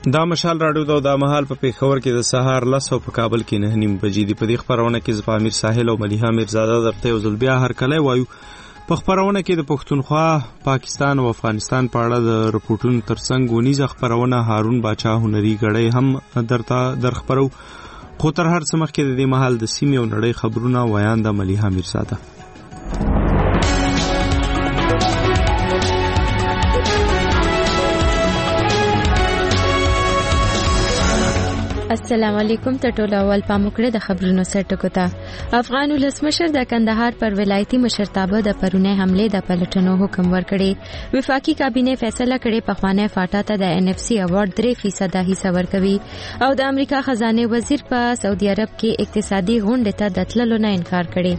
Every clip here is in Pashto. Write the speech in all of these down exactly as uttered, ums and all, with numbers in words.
دا مشال راډیو دا د مهال په پیښور کې د سهار لس او په کابل کې نه نیم بجې دی. په دې خبرونه کې زه امیر ساحل او ملیحه میرزاده درته یو ځل بیا هرکلی وایو. په خبرونه کې د پښتونخوا، پاکستان او افغانستان په اړه د رپورټونو ترڅنګ ونیزه خبرونه هارون باچا هنري غړی هم درته درخبرو. خو تر هر څه مخکې د دې مهال د سیمې او نړۍ خبرونه ویان د ملیحه میرزاده. السلام علیکم. ته ټول اول پام وکړئ د خبرونو سرټکو ته. افغان ولسمشر د کندهار پر ولایتي مشرتابه د پرونی حمله د پلټنو حکم ورکړي. وفاقي کابینه فیصله کړې په خوانه فاټا ته د ان اف سی اوارډ درې فیصد حصہ ورکوي او د امریکا خزانه وزیر په سعودي عرب کې اقتصادي غونډه ته د تللو نه انکار کړي.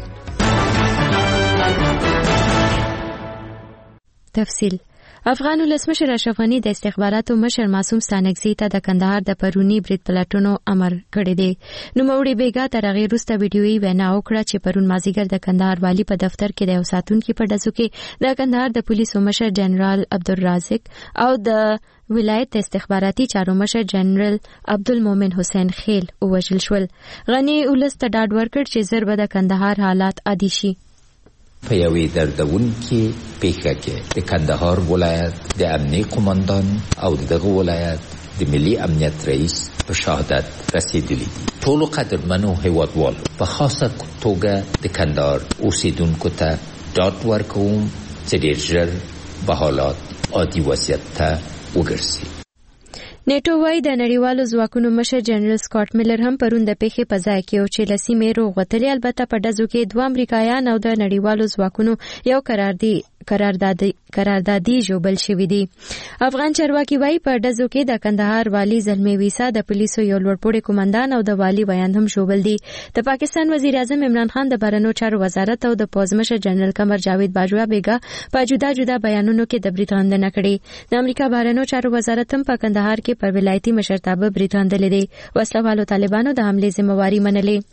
تفصیل. افغان ولسمشر اشرف غنی د استخباراتو مشر معصوم ستانکزی ته د کندهار د پرونی برید پلټنو امر کړی دی. نوموړي بیګا تر هغې وروسته ویډیويي وینا وکړه چې پرون مازیګر د کندهار والي په دفتر کې د یو ساتونکي په ډزو کې د کندهار د پولیسو مشر جنرال عبدالرازق او د ولایت استخباراتي چارو مشر جنرال عبدالمومن حسین خیل ووژل شول. غنی ولس ته ډاډ ورکړ چې زر به د کندهار حالات عادي شي. په یوې دردونکې پیښه کې د کندهار ولایت د امنیه قماندان او دغه ولایت د ملي امنیت رئیس په شهادت رسیدلی دي. ټولو قدرمنو هیوادوالو په خاصه توګه د کندهار اوسیدونکو ته ډاډ ورکوم چې ډېر ژر به حالات عادي وضعیت ته وګرځي. نیټو وايي د نړیوالو ځواکونو مشر جنرال سکاټ میلر هم پرون د پیښې په ځای کې او چې لسی میرو غوتلی البته په ډزو کې دوه امریکایان او د نړیوالو ځواکونو یو قراردادي قراردادي قراردادي جوړل شوې دي. افغان چارواکي وايي په ډزو کې د کندهار والی زلمی ویسا د پولیسو یو لوړپوړی کمانډان او د والی ویاند هم جوړل دي. د پاکستان وزیر اعظم عمران خان د بهرنیو چارو وزارت او د پوز مشر جنرال قمر جاوید باجوا بیګا په جدا جدا بیانونو کې د برید غندنه کړې. د امریکا بهرنیو چارو وزارت هم په کندهار کې پر ولایتي مشرتابه برید غندلې دي. وسلوالو طالبانو د حمله ذمہواری منلې.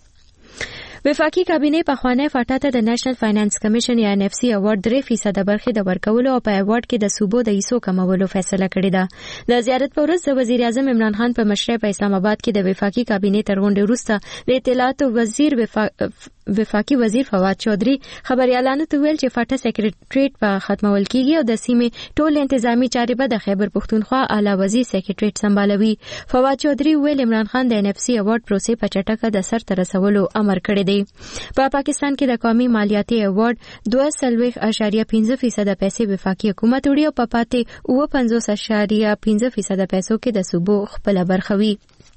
وفاقي کابینه په خوانه فاټا ته د نېشنل فاینانس کمیشن یا ان اف سی اوارډ درې فیصد برخې د ورکولو او په اوارډ کې د صوبو د حصو کمولو فیصله کړې ده. د زیارت په ورځ د وزیر اعظم عمران خان په مشرۍ په اسلام آباد کې د وفاقي کابینه تر غونډې وروسته د اطلاعات وزیر وفاق وفاقي وزیر فواد چودري خبريالانو ته ویل چې فاټا سیکریټریټ په ختمول کیږي او د سیمې ټول انتظامی چارې به د خیبر پښتونخوا اعلی وزیر سیکریټریټ سمبالوي. فواد چودري ویل عمران خان د ان اف سی اوارډ پروسې په چټکه د سر ته رسولو امر کړی دی. په پا پاکستان کې د قومي مالیاتي اوارډ دوه سلويخ اشاریه پنځه فیصد پیسې وفاقي حکومت وړي او په پاتې اوه پنځوس اشاریه پنځه فیصد پیسو کې د صوبو خپل برخوي.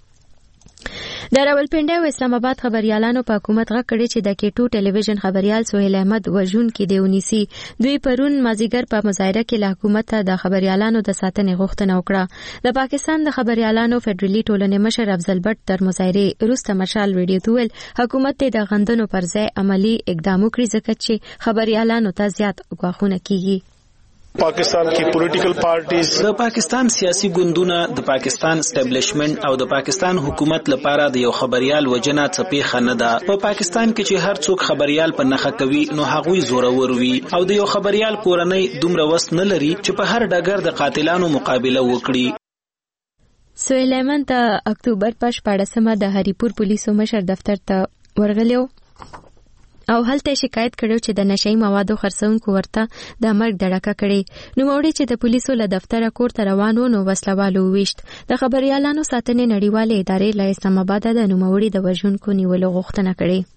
د راولپنډي او اسلام آباد خبريالانو په حکومت غږ کړی چې د کېټو ټلویزیون خبريال سہیل احمد وژون کې دی ونیسي. دوی پرون مازیګر په مظاهره کې له حکومت ته د خبريالانو د ساتنې غوښتنه وکړه. د پاکستان د خبريالانو فدرالي ټولنې مشر افضل بټ تر مظاهره وروسته مشال ویډیو تویل حکومت ته د غندنو پر ځای عملی اقدام وکړي ځکه چې خبريالانو ته زیات غواخونه کیږي. پاکستان کی پولیټیکل پارټیز د پاکستان سیاسي ګوندونه د پاکستان اسټابلیشمنت او د پاکستان حکومت لپاره د یو خبريال وجنه څپې خنه ده. په پاکستان کې چې هر څوک خبريال په نخښه کوي نو هغوی زورور وي او د یو خبريال کورنۍ دومره وس نه لري چې په هر ډګر د قاتلانو مقابله وکړي. سہیل احمد د اکتوبر په شپاړسمه د هریپور پولیسو مشر دفتر ته ورغلیو او هلته شکایت کړو چې د نشئی موادو خرڅونکو ورته د مرګ دړکه کړي. نو موړي چې د پولیسو له دفتر کور ته روانو نو وسلوالو ویشت. د خبريالانو ساتنې نړیواله ادارې له اسلام آباد د نوموړي د وژونکو نیولو غوښتنه کړې.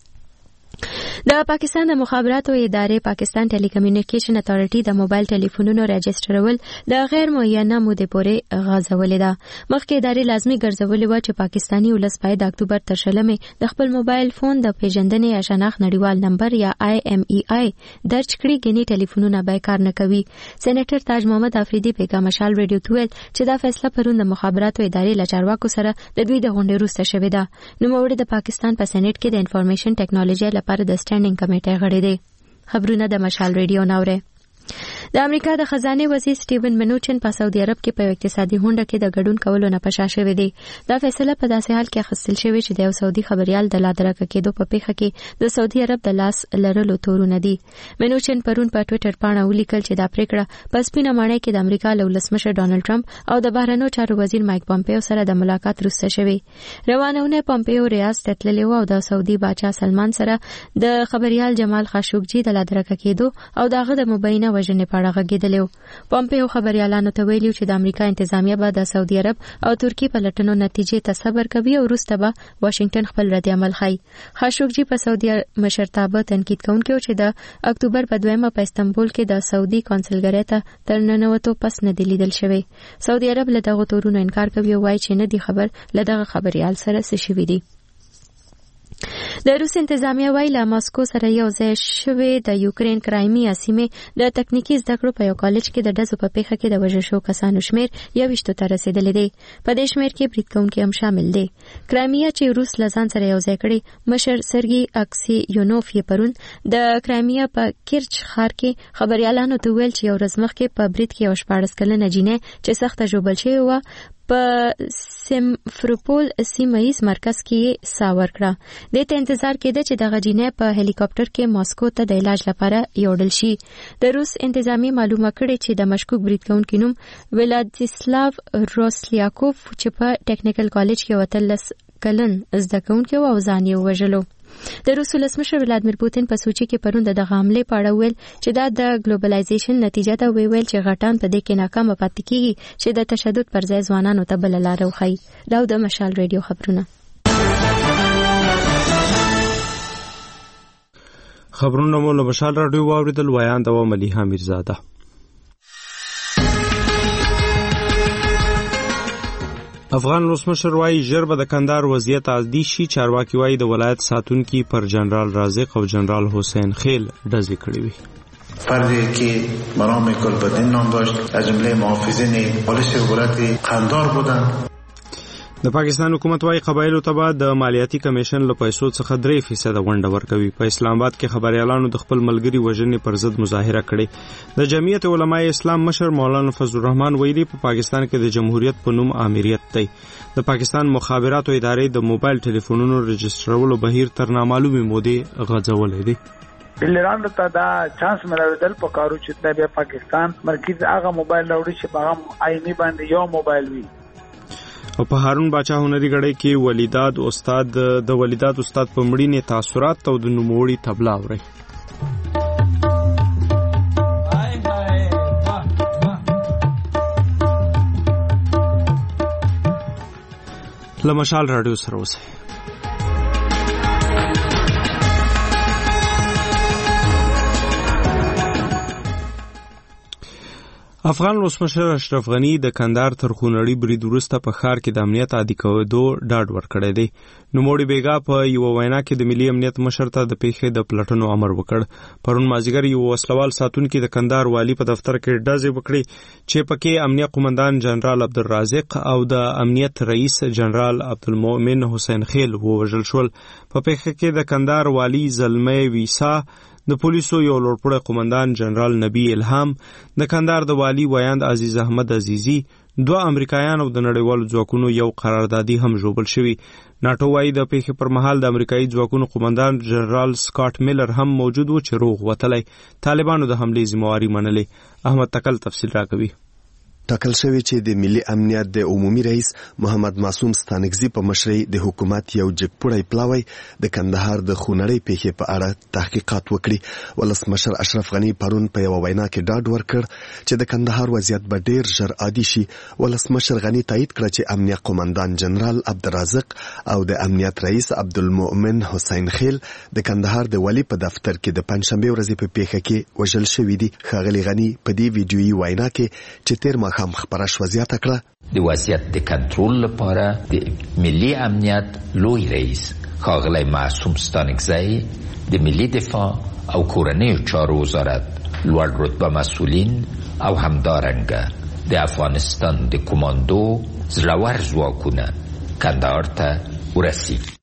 د پاکستان د مخابراتو ادارې پاکستان ټیلی کمیونیکیشن اتارټي د موبایل ټلیفونونو راجسترول د غیر معینه مودې پورې غځولې ده. مخکې ادارې لازمي ګرځولې و چې پاکستاني ولس باید د اکتوبر تر شلمې د خپل موبایل فون د پیژندنې یا شناخت نړیوال نمبر یا آی ایم ای آی درج کړي، ګنې ټلیفونونه به کار نه کوي. سېنیټر تاج محمد افریدي بیګا مشال ریډیو تویل چې دا فیصله پرون د مخابراتو ادارې له چارواکو سره د دوی د غونډې وروسته شوې ده. نوموړي د پاکستان په سېنیټ کې د انفارمیشن ټیکنالوژي لپاره د سټینډینګ کمیټې غړی دی. خبرونه د مشال ریډیو ناوره. د امریکا د خزانه وزیر سټیون منوچن په سعودي عرب کې په اقتصادي هونډه کې د ګډون کولو نه پشا شوی دی. دا فیصله په داسې حال کې اخیستل شوی چې د یو سعودي خبريال د لادرکه کېدو په پیښه کې د سعودي عرب د لاس لرلو تورونه دي. منوچن پرون په ټوئیټر باندې ولیکل چې دا پریکړه په سپینه ماڼۍ کې د امریکا له ولسمشر ډانلډ ټرمپ او د بهرنیو چارو وزیر مایک پامپیو سره د ملاقات وروسته شوی. روانونه پامپیو ریاض ته تللی و او د سعودي باچا سلمان سره د خبريال جمال خاشقجي د لادرکه کېدو او دغه د مبینه وژنې په اړه غږېدلی. پامپیو خبريالانو ته ویلي چې د امریکا انتظامیه به د سعودي عرب او ترکیه په لټنو نتیجې ته صبر کوي او وروسته به واشنگټن خپل رد عمل ښيي. خاشقجي په سعودي مشرتابه تنقید کوونکی چې د اکتوبر په دویمه په استنبول کې د سعودي کونسلګری ته تر ننوتو پس نه دی لیدل شوی. سعودي عرب له دغه تورونو انکار کوي او وایي چې نه دی خبر له دغه خبريال سره څه شوی دی. د روس انتظامیه وایي له ماسکو سره یو ځای شوی د یوکرين کرایمیا سیمې د تکنیکی زده کړو په یو کالج کې د ډزو په پیښه کې د وژل شو کسانو شمیر یوویشتو ته رسیدلی دی. په دې شمیر کې برید کوونکي هم شامل دي. کرایمیا چې روس له ځان سره یو ځای کړي مشر سرګي اکسیونوف یې پرون د کرایمیا په کیرچ ښار کې خبريالانو ته ویل چې یو ورځ مخکې په برید کې یو شپاړس کلنه جینۍ چې سخته ژوبل شوې وه په سیمفروپول سیمایي مرکز کې سا ورکړه. د ته انتظار کېده چې د غجینې په هلیکاپټر کې ماسکو ته د علاج لپاره یوړل شي. د روس انتظامی معلومه کړې چې د مشکوک برید کوونکي نوم ولادیسلاو روسلیاکوف چې په ټیکنیکل کالج کې وتلس کلن زده کوونکی او ځان یې وژلو. د روس ولسمشر ولادمیر پوتین په سوچي کې پرون د حمله په اړه ویل چې دا د ګلوبلایزیشن نتیجه ده. ویل چې غټان په دې کې ناکام پاتې کیږي چې د تشدد پر ځای ځوانانو ته بل لار وخی. دا د مشال ریډیو خبرونه. خبرونه مو له مشال راډیو واوریدل. ویاند او مليحه میرزاده. افغان ولسمشر وايي ژر به د کندهار وضعیت عادي شي. چارواکي وايي د ولایت ساتونکي پر جنرال رازق او جنرال حسین خیل ډزې کړې وي. فردی که مرام کلبدین نام داشت از جمله محافظین پلیس ولایت قندهار بودند. د پاکستان حکومت وايي قبایلو ته به د مالیاتي کمیشن له پیسو څخه درې فیصد غونډه ورکوي. په اسلام آباد کې خبريالانو د خپل ملګری وژنې پر ضد مظاهره کړې. د جمعیت علماء اسلام مشر مولانا فضل الرحمن ویلي په پاکستان کې د جمهوریت په نوم امریت دی. د پاکستان مخابراتو ادارې د موبایل ټلیفونونو رجسټرولو بهیر تر نامعلومې مودې غځولې دي. ډیلرانو ته دا چانس ملویدل پکارو چې د پاکستان مرکز هغه موبایل راوړي چې هغه آئینی باندې یو موبایل وي. او په هارون باچا هنري غړې کې ولیداد استاد د ولیداد استاد په مړینې تاثرات او د نوموړي تبلا اوري. لمشال رادیو سره اوسئ. افغان ولسمشر اشرف غنی د کندهار تر خونړي برید وروسته په ښار کې د امنیت عادي کېدو ډاډ ورکړی دی. نوموړي بیګا په یوه وینا کې د ملي امنیت مشر ته د پیښې د پلټنو امر وکړ. پرون مازدیګر یو وسلوال ساتونکي د کندهار والي په دفتر کې ډزې وکړې چې پکې امنیت قومندان جنرال عبدالرازق او د امنیت رئیس جنرال عبدالمؤمن حسین خیل ووژل شول. په پیښه کې د کندهار والي زلمه ویسا، د پولیسو یو لوړپوړی قومندان جنرال نبی الهام، د کندهار د والی ویاند عزیز احمد عزیزی، دوه امریکایان او د نړیوالو ځواکونو یو قراردادي هم ژوبل شوي. ناټو وايي د پیښې پر مهال د امریکایي ځواکونو قومندان جنرال سکاټ میلر هم موجود و چې روغ وتلی. طالبانو د حملې ذمہواري منلې. احمد تکل تفصیل راکوي. ټاکل شوی چې د ملي امنیت د عمومي رئیس محمد معصوم ستانکزي په مشرۍ د حکومت یو جګپوړی پلاوی د کندهار د خونړۍ پیښې په اړه تحقیقات وکړي. ولسمشر اشرف غنی پرون په یو وینا کې ډاډ ورکړ چې د کندهار وضعیت به ډیر ژر عادي شي. ولسمشر غنی تایید کړ چې امنیت قومندان جنرال عبدالرازق او د امنیت رئیس عبدالمؤمن حسین خیل د کندهار د والی په دفتر کې د پنځشنبه ورځې په پیښه کې وژل شوي دي. ښاغلي غنی په دې ویډیويي وینا کې چې تیر ماښام هم خبره شو زیاته کړه د وضعیت د کنټرول لپاره د ملي امنیت لوی رئیس ښاغلی معصوم ستانکزی د ملي دفاع او کورنیو چارو وزارت لوړ رتبه مسئولین او همدارنګه د افغانستان د کماندو زړور ځواکونه کندهار ته ورسید.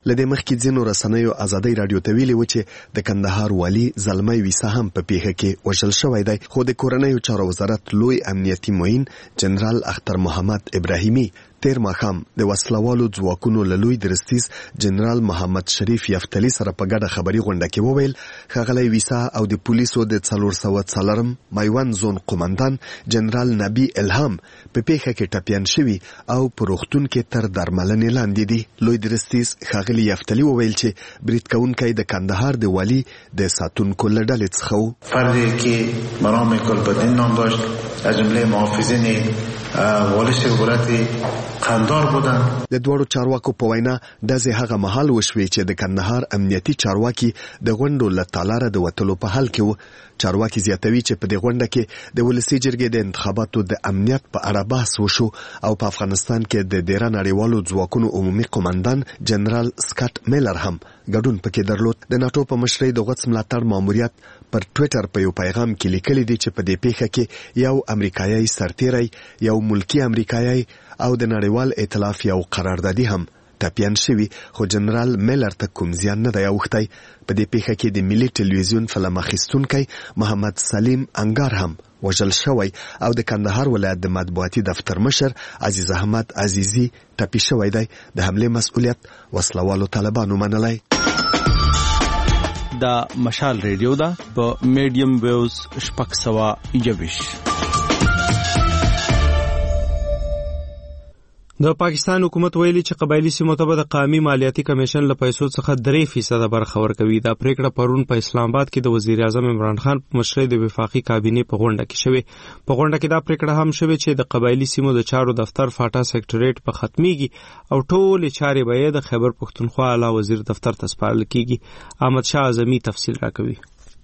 لدې مخکې ځینو رسنیو ازادي رادیو ته ویلي و چې د کندهار والي زلمی ویسا هم په پیښه کې وژل شوی دی، خو د کورنیو چارو وزارت لوی امنیتي معین جنرال اختر محمد ابراهیمي تیر ماښام د وسلوالو ځواکونو له لوی درستیز جنرال محمد شریف یفتلی سره په ګډه خبري غونډه کې وویل ښاغلی ویسا او د پولیسو د څلور سوه څلورم میوند زون قومندان جنرال نبی الهام په پیښه کې ټپیان شوي او په روغتون کې تر درملنې لاندې دي. لوی درستیز ښاغلی یفتلی وویل چې برید کوونکی د کندهار د والي د ساتونکو له ډلې څخه و. فردی که مرام کلبدین نام داشت از جمله محافظین والی ولایت قندهار بودن. د دوړو چارواکو په وینا داسې هغه مهال وشوي چې د کندهار امنیتي چارواکي د غونډو له تالاره د وتلو په حال کې وو. چارواکي زیاتوي چې په دې غونډه کې د ولسي جرګې د انتخاباتو د امنیت په اړه بحث وشو او په افغانستان کې د ډیره نړیوالو ځواکونو عمومي قومندان جنرال سکاټ میلر هم ګډون پکې درلود. د ناتو په مشرۍ د غوڅ ملاتړ ماموریت پر ټویټر په یو پیغام کې لیکلي دي چې په دې پیښه کې یو امریکایي سرتیری، یو ملکی امریکایي او د نړیوال ائتلاف یو قراردادي هم ټپیان شوي، خو جنرال میلر ته کوم زیان نه دی اوښتی. په دې پیښه کې د ملي ټلویزیون فلم اخیستونکی محمد سلیم انګار هم وژل شوی او د کندهار ولایت د مطبوعاتي دفتر مشر عزیز احمد عزیزی ټپي شوی دی. د حملې مسؤلیت وسلوالو طالبانو منلی. دا مشال ریډیو ده په میډیم ویوز شپږ سوه یویش. د پاکستان حکومت ویلي چې قبایلی سیمو ته به د قومي مالیاتي کمیشن له پیسو څخه درې فیصده برخه ورکوي. دا پریکړه پرون په اسلام آباد کې د وزیر اعظم عمران خان په مشرۍ د وفاقي کابینې په غونډه کې شوې. په غونډه کې دا پریکړه هم شوې چې د قبایلی سیمو د چارو دفتر فاټا سیکټریټ په ختميږي او ټول چارې به د خیبر پښتونخوا اعلی وزیر دفتر ته سپارل کیږي. احمد شاه اعظمي تفصیل راکوي.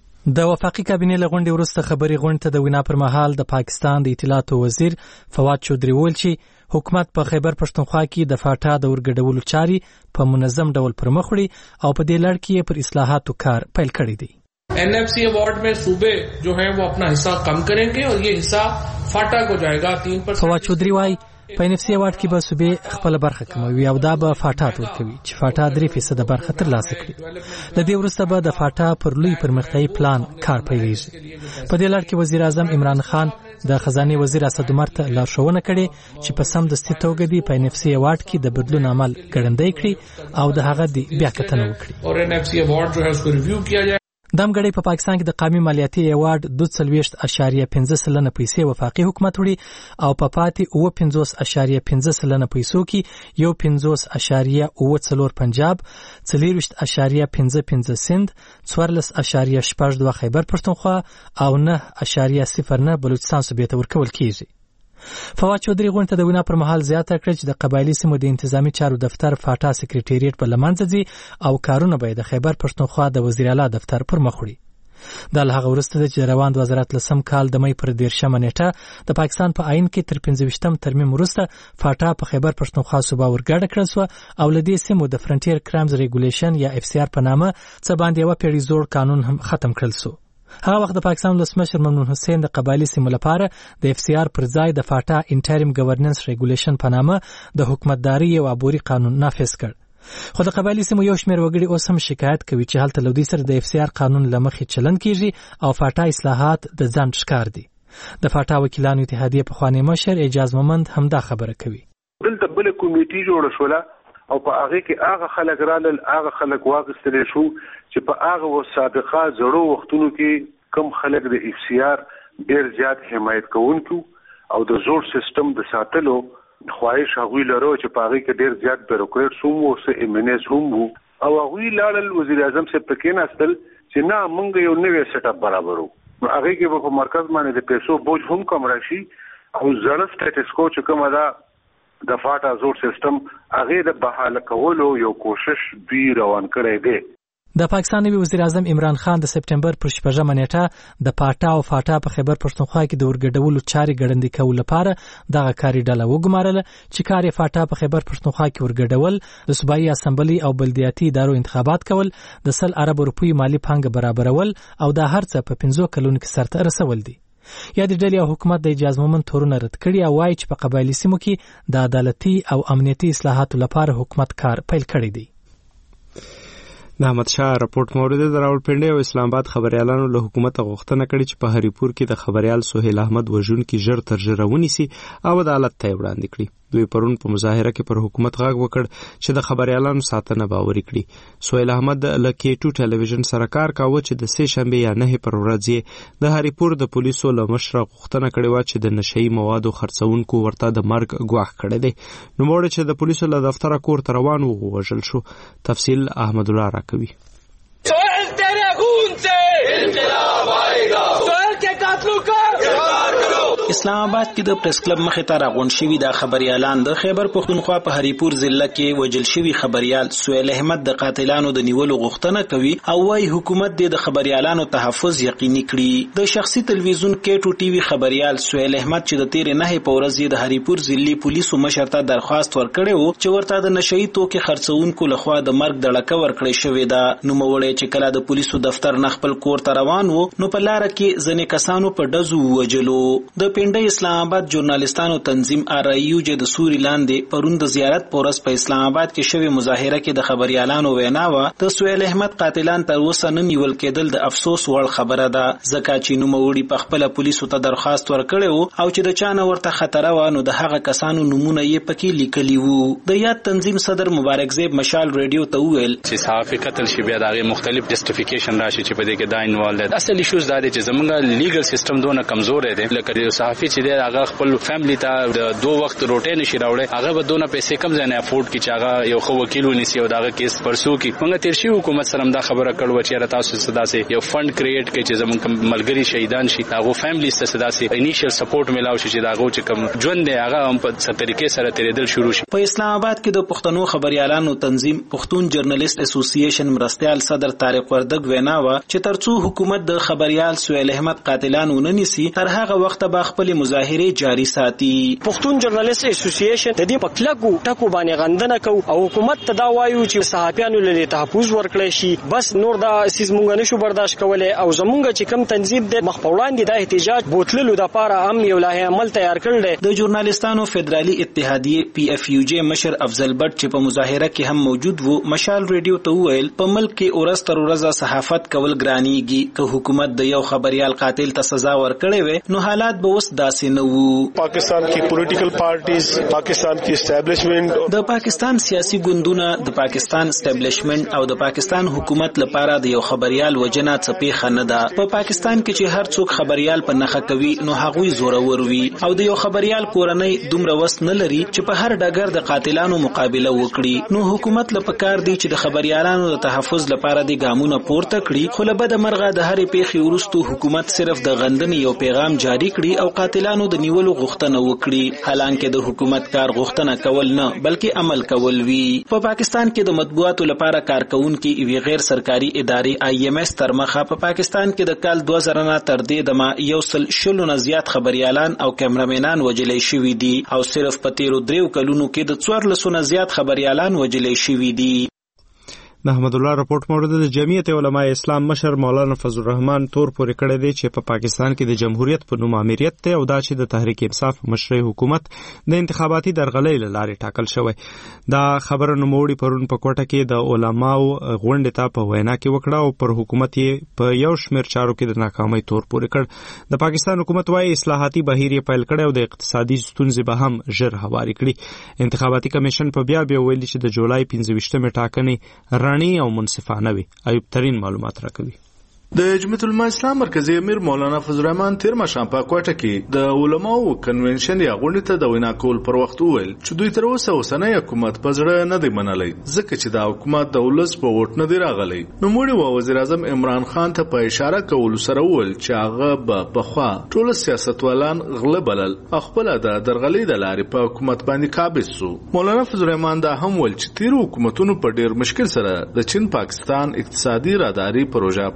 د وفاقي کابینې له غونډې وروسته خبري غونډه ته د وینا پر مهال د پاکستان د اطلاعاتو وزیر فواد چودري وویل چې حکومت په خیبر پښتونخوا کې د فاټا د ورګډولو چارې په منظم ډول پر مخ وړي او په دې لړ کې پر اصلاحاتو کار پیل کړی دی. N F C award में सूबे जो हैं वो अपना हिस्सा कम करेंगे और ये हिस्सा फाटा को जाएगा तीन परसेंट. فواد چودري وايي په ان اف سی اواډ کې به صوبې خپل برخه کموي او دا به فاټا ورکوي چې فاټا درې فیصد برخه ترلاسه کړي. د دې وروسته به د فاټا پر لوی پرمختیايي پلان کار پیلېږي. په دې لړ کې وزیر اعظم عمران خان د خزانه وزیر اسد عمر ته لارښوونه کړې چې په سم دستي توګه دی په ان اف سی اواډ کې د بدلون عمل ګړندی کړي او د هغه دی بیا کتنه وکړي. और एन एफ सी अवार्ड जो है उसको रिव्यू किया जाए. دمګړی په پاکستان کې د قومي مالیاتي ایوارډ دوه څلوېښت اشاریه پنځه سلنه پیسې وفاقي حکومت وړي او په پاتې اوه پنځوس اشاریه پنځه سلنه پیسو کې یو پنځوس اشاریه اوه څلور پنجاب، څلېرویشت اشاریه پنځه پنځه سند، څوارلس اشاریه شپږ دوه خیبر پښتونخوا او نه اشاریه صفر نه بلوچستان صوبې ته ورکول کیږي. فواد چودري غونډه د وینا پر مهال زیاته کړه چې د قبایلی سیمو د انتظامی چارو دفتر فاټا سکریټریټ په لمنځه ځي او کارونه به د خیبر پښتونخوا د وزیر اعلی دفتر پر مخ وړي. دا له هغه وروسته چې روان وزارت لسم کال د مې پر دیرشمه نیټه د پاکستان په عین کې تر پنځه ویشتم ترمیم وروسته فاټا په خیبر پښتونخوا صوبه ورګډه کړل شو او له دې سیمو د فرنټیر کرایمز ریګولیشن یا اف سی آر په نامه څه باندې یو پیړۍ زوړ قانون هم ختم کړل شو. هغه وخت د پاکستان ولسمشر ممنون حسین د قبایلی سیمو لپاره د اف سی آر پر ځای د فاټا انټریم ګورننس ریګولیشن په نامه د حکومتداري یو عبوري قانون نافذ کړ. خو د قبایلی سیمو یو شمېر وګړي اوس هم شکایت کوي چې هلته له دوی سره د اف سی آر قانون له مخې چلند کیږي او فاټا اصلاحات د ځنډ ښکار دي. د فاټا وکیلانو اتحادیې پخوانی مشر اعجاز مومند همدا خبره کوي. دلته بل کمیټي جوړه شوله او په هغه کې هغه خلک رالل، هغه خلک واغستل شو چې په هغه سابقه زړو وختونو کې کم خلک د اف سی آر ډیر زیات حمایت کوونکو او د زوړ سیستم د ساتلو خواهش هغوی لرو چې په هغه کې ډیر زیات بیروکریټس هم او سه ایمنز هم او هغوی لاړل وزیر اعظم صاحب ته کېناستل چې نه موږ یو نوی سیټ اپ برابرو. هغه کې په مرکز باندې د پیسو بوج هم کم راشي او زړه سټیټس کو چې کومه ده د فاټا زوړ سیستم هغه د بحاله کولو یو کوشش دوی روان کړی دی. د پاکستان نوي وزیر اعظم عمران خان د سپټمبر پر شپږمه نیټه د پاټا او فاټا په خیبر پښتونخوا کې د ورګډولو چارې ګړندې کولو لپاره دغه کاري ډله وګمارله چې کار یې فاټا په خیبر پښتونخوا کې ورګډول، د صوبایي اسمبلی او بلدیاتي ادارو انتخابات کول، د سل ارب روپۍ مالی پانګه برابرول او دا هرڅه په پنځو کلونو کې سرته رسول دي. یا د ډلې او حکومت د اجازه مومن تورونه رد کړي او وايي چې په قبایلی سیمو کې د عدالتي او امنیتي اصلاحاتو لپاره حکومت کار پیل کړی دی. د احمد شاه راپورټ مورد د راولپنډي او اسلام آباد خبريالانو له حکومت غوښتنه کړې چې په هریپور کې د خبريال سهیل احمد وژونکي ژر تر ژره ونیسي او عدالت ته وړاندې کړي. دوی پرون په مظاهره کې پر حکومت غږ وکړ چې د خبريالانو ساتنه باوري کړي. سهیل احمد له کې ټو ټلویزیون سره کار کاوه چې د سه شنبه یا نه پر ورځ د هریپور د پولیسو له مشر غوښتنه کړې و چې د نشئی موادو خرڅونکو ورته د مرګ ګواښ کړی دی. نو موږ چې د پولیسو له دفتر کور ته روان وو وژل شو. تفصیل احمد الله راکوي. سهیل تیرے خون سے انقلاب آئے گا، سهیل کے قاتلوں کا اقرار کرو. اسلام آباد کې د پریس کلب مخې ته راغونډ شوي د خبريالان د خیبر پښتونخوا په هریپور ضلع کې وژل شوي خبريال سهیل احمد د قاتلانو د نیولو غوښتنه کوي او وايي حکومت د خبريالانو تحفظ یقیني کړي. د شخصي تلویزیون کې ټو ټي وي خبريال سهیل احمد چې د تیرې نه په ورځ د هریپور ضلعي پولیسو مشر ته درخواست ورکړی و چې ورته د نشئی توکي خرڅونکو لخوا د مرګ دړکه ورکړی شوې ده. نو موړی چې کله د پولیسو دفتر نه خپل کور ته روان وو نو په لار کې ځنې کسانو په ډزو ووجلو. د پنډۍ اسلام آباد ژورنالستانو تنظیم آر ای یو چې د سوري لاندې پرون د زیارت پورس په اسلام آباد کې شوی مظاهره کې د خبريالانو وینا و د سهیل احمد قاتلان تر اوسه نه نیول کېدل د افسوس وړ خبره ده، ځکه چې نوموړي په خپل پولیسو ته درخواست ورکړی وو او چې د چانه ورته خطر و نو د هغه کسانو نمونه یې پکې لیکلي وو. د یاد تنظیم صدر مبارک زیب مشال ریډیو ته وویل چې صحافي قتل شي بیا دغه مختلف جسټیفیکیشن راشي چې په دې کې دا انوالو ده. اصلي شوز دا دي چې زمونږ لیګل سیستم دونه کمزور دی، لکه صحافي چې دی هغه خپل فیملی ته د دوه وخت روټي نشي راوړي، هغه به دونه پیسې کم ځنه افورد کی چې هغه یو خو وکیل ونیسي او داغه کیس پرسو کی. موږ تیر شي حکومت سره دا خبره کړو چې تاسو صدا سي یو فند کریټ کړي چې زمونږ ملګری شهیدان شي، هغه فیملی ته صدا سي انیشل سپورټ ملاو شي چې داغه چې کم ژوند دی هغه هم په ست طریقې سره تیرېدل شروع شي. په اسلام آباد کې د پښتنو خبريالانو تنظیم پښتون جرنالست اسوسییشن مرستيال صدر طارق وردګ وینا و چې ترڅو حکومت د خبريال سهیل احمد قاتلانو نه نیسي تر هغه وخت به خپل مظاهره جاری ساتي. پښتون جرنالست اسوسییشن د دې په کلکو ټکو باندې غندنه کو او حکومت ته دا وایو چې صحافیانو له تحفظ ورکړي شي، بس نور دا سیس مونږ نشو برداشت کولای او زمونږ چې کم تنظیم د مخ په وړاندې د احتجاج بوتللو د لپاره هم یو لایحه عمل تیار کړل دی. د ژورنالستانو فدرالي اتحادیه پی اف یو جی مشر افضل بټ چې په مظاهره کې هم موجود وو مشال ریډیو ته وویل په ملک کې اورس تر ورځه صحافت کول ګرانیږي، که حکومت د یو خبريال قاتل ته سزا ورکړي وي نو حالات به اوس داسې نه وو. پاکستان کی پولیټیکل پارټیز، پاکستان کی اسټابلیشمنت، د پاکستان سیاسي ګوندونه د پاکستان اسټابلیشمنت او د پاکستان حکومت لپاره د یو خبريال وجنه څپې خنه ده. په پاکستان کې چې هر څوک خبريال په نخښه کوي نو هغوی زورور وي او د یو خبريال کورنۍ دومره وس نه لري چې په هر ډګر د قاتلانو مقابله وکړي. نو حکومت لپاره کار دی چې د خبريالانو د تحفظ لپاره د ګامونه پورته کړي، خو له بده مرغه د هرې پیښې وروسته حکومت صرف د غندنې یو پیغام جاری کړي او قاتلانو د نیولو غوښتنه وکړي، حالانکه د حکومت کار غوښتنه کول نه بلکې عمل کول وی. په پا پاکستان کې د مطبوعاتو لپاره کارکونکو یو غیر سرکاري ادارې آی ایم ایس تر مخه په پا پاکستان کې د کال دوه زره نه تر دې دمه یو سل شلو نه زیات خبريالان او کیمرامینان وجلې شوي دي او صرف په تیرو دریو کلونو کې د څوارلسو نه زیات خبريالان وجلې شوي دي. د احمد الله راپورټ مورد د جمعیت علماء اسلام مشر مولانا فضل الرحمن تور پورې کړی دی چې په پا پاکستان کې د جمهوریت په نوم امریت ته او دا چې د تحریک انصاف مشري حکومت د انتخاباتي درغلۍ لارې ټاکل شوی. دا خبره نوموړي پرون په کوټه کې د علماو غونډې ته په وینا کې وکړه او پر حکومت یې په یو شمېر چارو کې د ناکامۍ تور پورې کړ. د پاکستان حکومت وايي اصلاحاتي بهیر یې پیل کړی او د اقتصادي ستونزې به هم ژر هواري کړي. انتخاباتي کمیشن په بیا بیا ویلي چې د جولای پنځه ویشتمې ټاکنې رڼې او منصفانه وي. ایوب ترین معلومات راکوي. د جمعیت علماء اسلام مرکزی امیر مولانا فضل الرحمن تیر ماښام په کوټه کې د علماو کنونشن یا غونډې ته د وینا کول پر وخت وویل چې دوی تر اوسه اوسنۍ حکومت په زړه نه دی منلی ځکه چې دا حکومت د ولس په ووټ نه دی راغلی. نوموړي و وزیر اعظم عمران خان ته په اشاره کولو سره وویل چې هغه به پخوا ټول سیاستوالان غله بلل او خپل د درغلۍ د لارې په حکومت باندې قابض سو. مولانا فضل الرحمن دا هم ویل چې تیر حکومتونو په ډیر مشکل سره د چین پاکستان اقتصادي راداري پروژه پیل کړې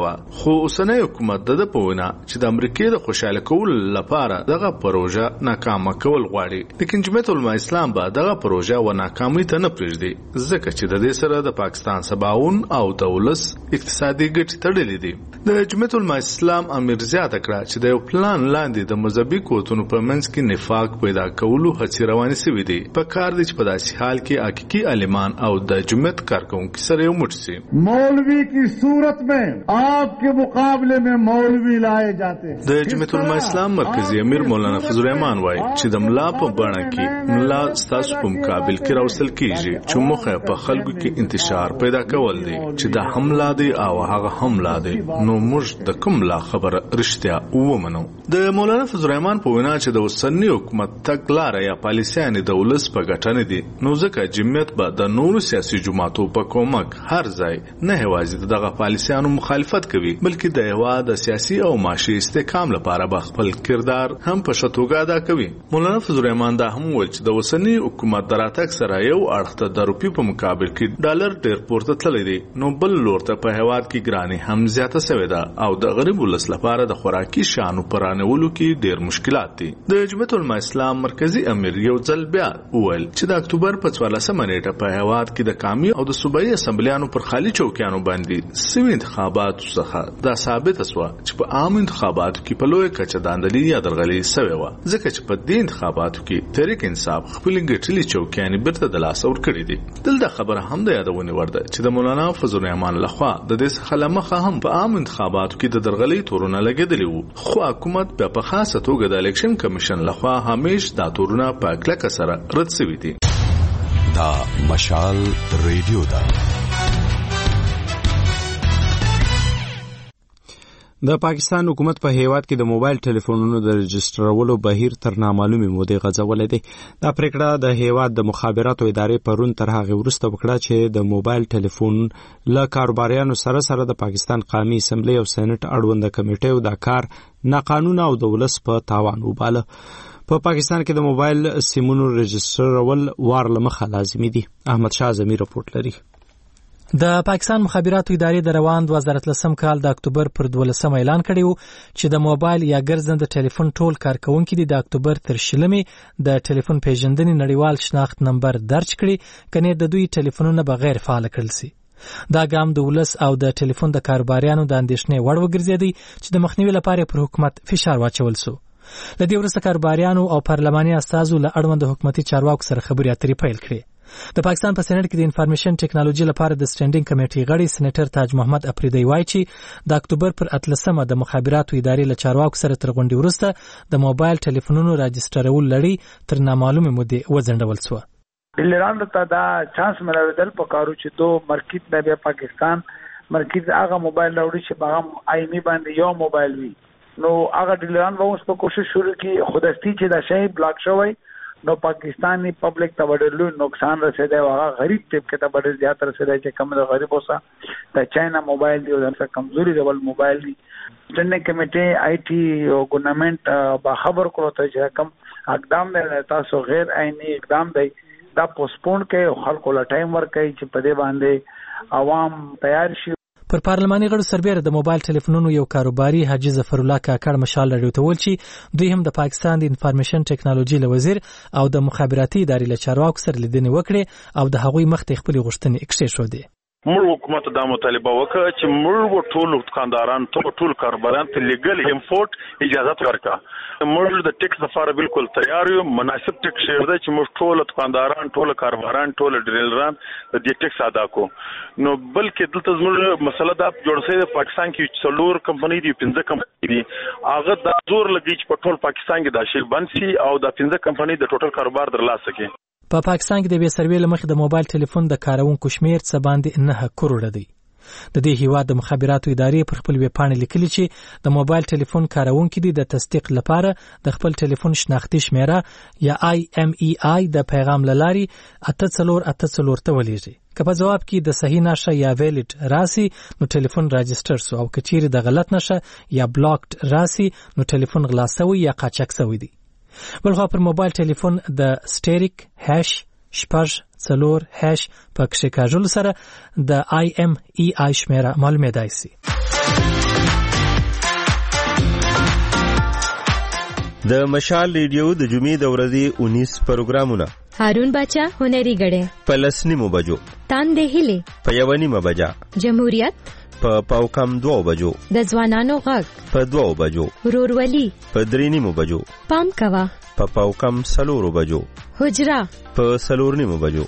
و خو اوسنی حکومت د په وینا چې د امریکای د خوشاله کول لپاره دغه پروژه ناکامه کول غواړي لیکن جمعیت العلماء اسلام به دغه پروژه و ناکامي ته نه پرېږدي ځکه چې د دې سره د پاکستان سباون او دولس اقتصادي ګټې تړلې دي د جمعیت العلماء اسلام امیر زیاته کړه چې د یو پلان لاندې د مذهبي قوتونو په منځ کې نفاق پیدا کولو هڅې روانې شوې دي په کار دي چې په داسې حال کې حقیقي عالمان او د جمعیت کارکونکو سره یو موټ شي مولوی کی صورت میں آپ کے مقابلے میں مولوی لائے جاتے د جمعیت العلماء اسلام مرکزی امیر مولانا فضل الرحمن وایي چې د ملا په بڼه کې ملا ستاسو په مقابل کې راوستل کیږي چې موخه په خلکو کې انتشار پیدا کول دي چې دا حمله دی او هغه حمله دی نو موږ د کوم لا خبره رښتیا ومنو د مولانا فضل الرحمن په وینا چې د اوسنی حکومت تګلاره یا پالیسیانې د ولس په ګټه نه دي نو ځکه جمعیت به د نورو سیاسي جماعتو په کومک هر ځای نه یوازې دغه پالیسیانو مخالفت کوي بلکې د هیواد د سیاسي او معاشي استحکام لپاره به خپل کردار هم په ښه توګه ادا کوي مولانا فضل الرحمن دا هم وویل چې د اوسنی حکومت د راتګ سره یو اړخ ته د روپیو په مقابل کې ډالر ډېر پورته تللی دی نو بل لور ته په هیواد کې ګراني هم زیاته شوې ده او د غریب ولس لپاره د خوراکي شیانو په رانیولو کې ډېر مشکلات دي د جمعیت العلماء اسلام مرکزی امیر یو ځل بیا وویل چې د اکتوبر په څوارلسمه نیټه په هیواد کې د قومي او د صوبایي اسمبلیانو پر خالي چوکیانو باندې سوي انتخاباتو څخه دا ثابته شوه چې په عام انتخاباتو کې په لویه کچه داندلي یا درغلي شوې وه ځکه چې په دې انتخاباتو کې تحریک انصاف خپلې ګټلې چوکیانې بیرته د لاسه ورکړې دي دلته خبره هم د یادونې وړ ده چې د مولانا فضل الرحمن لخوا د دې څخه له مخه هم په عام انتخاباتو کې د درغلي تورونه لګېدلي وو خو حکومت بیا په خاصه توګه د الیکشن کمیشن لخوا همیش دا تورونه په کلکه سره رد شوي دي دا مشال ریډیو ده د پاکستان حکومت په هیواد کې د موبایل ټلیفونونو د رجسټرولو بهیر تر نامعلومې مودې غځولی دی دا پریکړه د هیواد د مخابراتو ادارې پرون تر هغې وروسته وکړه چې د موبایل ټلیفون له کاروباریانو سره سره د پاکستان قومي اسمبلی او سېنات اړونده کمیټیو دا کار ناقانونه او د ولس په تاوان وباله په پاکستان کې د موبایل سیمونو رجسټرول وار له مخه لازمي دي احمد شاه زمي رپورټ لري د پاکستان مخابراتو ادارې د روان دوه زره اتلسم کال د اکتوبر پر دولسمه اعلان کړی و چې د موبایل یا ګرځنده ټلیفون ټول کارکونکي دي د اکتوبر تر شلمې د ټلیفون پیژندنې نړیوال شناخت نمبر درج کړي کنه د دوی ټلیفونونه بغیر فعال کړل سي دا ګام د ولس او د ټلیفون د کاروباریانو د اندېښنې وړ وګرځېدی چې د مخنیوي لپاره پر حکومت فشار واچول سو لدې ورسته کاروباریانو او پارلماني استازو له اړوند حکومتي چارواکو سره خبرې اترې پیل کړې د پاکستان په سېنات کې د انفارمیشن ټیکنالوژي لپاره د سټینډینګ کمیټې غړي سېنیټر تاج محمد افریدی وایي چې د اکتوبر پر اتلسمه د مخابراتو ادارې له چارواکو سره تر غونډې وروسته د موبایل ټلیفونونو راجسټرول لړۍ تر نامعلومې مودې وځنډول شوه ډیلرانو ته دا چانس ملاوېدل پکارو چې دو مرکز د بیا پاکستان مرکز هغه موبایل راوړي چې هغه آیمي باندې یو موبایل وي نو هغه ډیلران به اوس په کوشش شروع کړي خودستی چې دا شی بلاک شوی نو پاکستانی پبلک ته ډېر نقصان رسیدای او هغه غریب طبقه ته ډېر زیات رسیدای چې کم د غریب اوسه د چاینا موبایل دی او د کمزوري ډول موبایل دی سټینډینګ کمیټې آی ټي او ګورنمنت با خبر کړو ته چې کم اقدام نه تاسو غیر عیني اقدام دی دا پوسټپون کې خلکو لا ټایم ورکړي چې په دې باندې عوام تیار شي پر پارلماني غړو سربېره د موبایل ټلیفونونو یو کاروباري حاجی ظفر الله کاکړ مشال راډیو ته ویل چې دوی هم د پاکستان د انفارمیشن ټیکنالوژي له وزیر او د مخابراتي ادارې له چارواکو سره لیدنې وکړې او د هغوی مخ ته خپلې غوښتنې کښېښودې موږ حکومت دا مطالبه وکړه چې موږ ټول دکانداران ټول کاروباران ته لیګل امپورټ اجازه ورکړه موږ د ټیکس لپاره بالکل تیار یو مناسب ټیکس شته چې موږ ټول دکانداران ټول کاروباران ټول ډیلران د دې ټیکس ادا کو نو بلکې دلته زموږ مسله دا جوړ شوی د پاکستان کې څلور کمپنۍ دي پنځه کمپنۍ دي هغه د زور لګی چې په ټول پاکستان کې دا شی بند شي او د پنځه کمپنۍ د ټوټل کاروبار درلاسه کړي په پا پاکستان کې د بې سروې له مخې د موبایل ټلیفون د کارونکو شمیر څه باندې نه کروڑه دی د دې هیواد د مخابراتو ادارې پر خپل ویب پاڼه لیکلي چې د موبایل ټلیفون کارونکي د تصدیق لپاره د خپل ټلیفون شناختی شمیره یا آی ایم ای آی د پیغام لاري اته څلور اته څلور ته ولېږي که په جواب کې د صحیح نشه یا ویلډ راسي نو ټلیفون راجستر سو او کچیر د غلط نشه یا بلاکډ راسي نو ټلیفون غلا شوی یا قاچاق شوی دی بلخو پر موبایل ټلیفون د سټریک هاش شپږ څلور هاش په کښې کاژول سره د آی ایم ای آی شمیره معلومېدای شي د مشال ریډیو د جمعې د ورځې انیس پروګرامونه هارون باچا هنري غړې په لسنیمو بجو تاندې هلي په یونیمه بجا جمهوریت په پاوکم دوه بجو د ځوانانو غږ په دوه بجو ورورولي په درېنیمو بجو پام کوا په پاوکم سلورو بجو حجرا په سلورنیمو بجو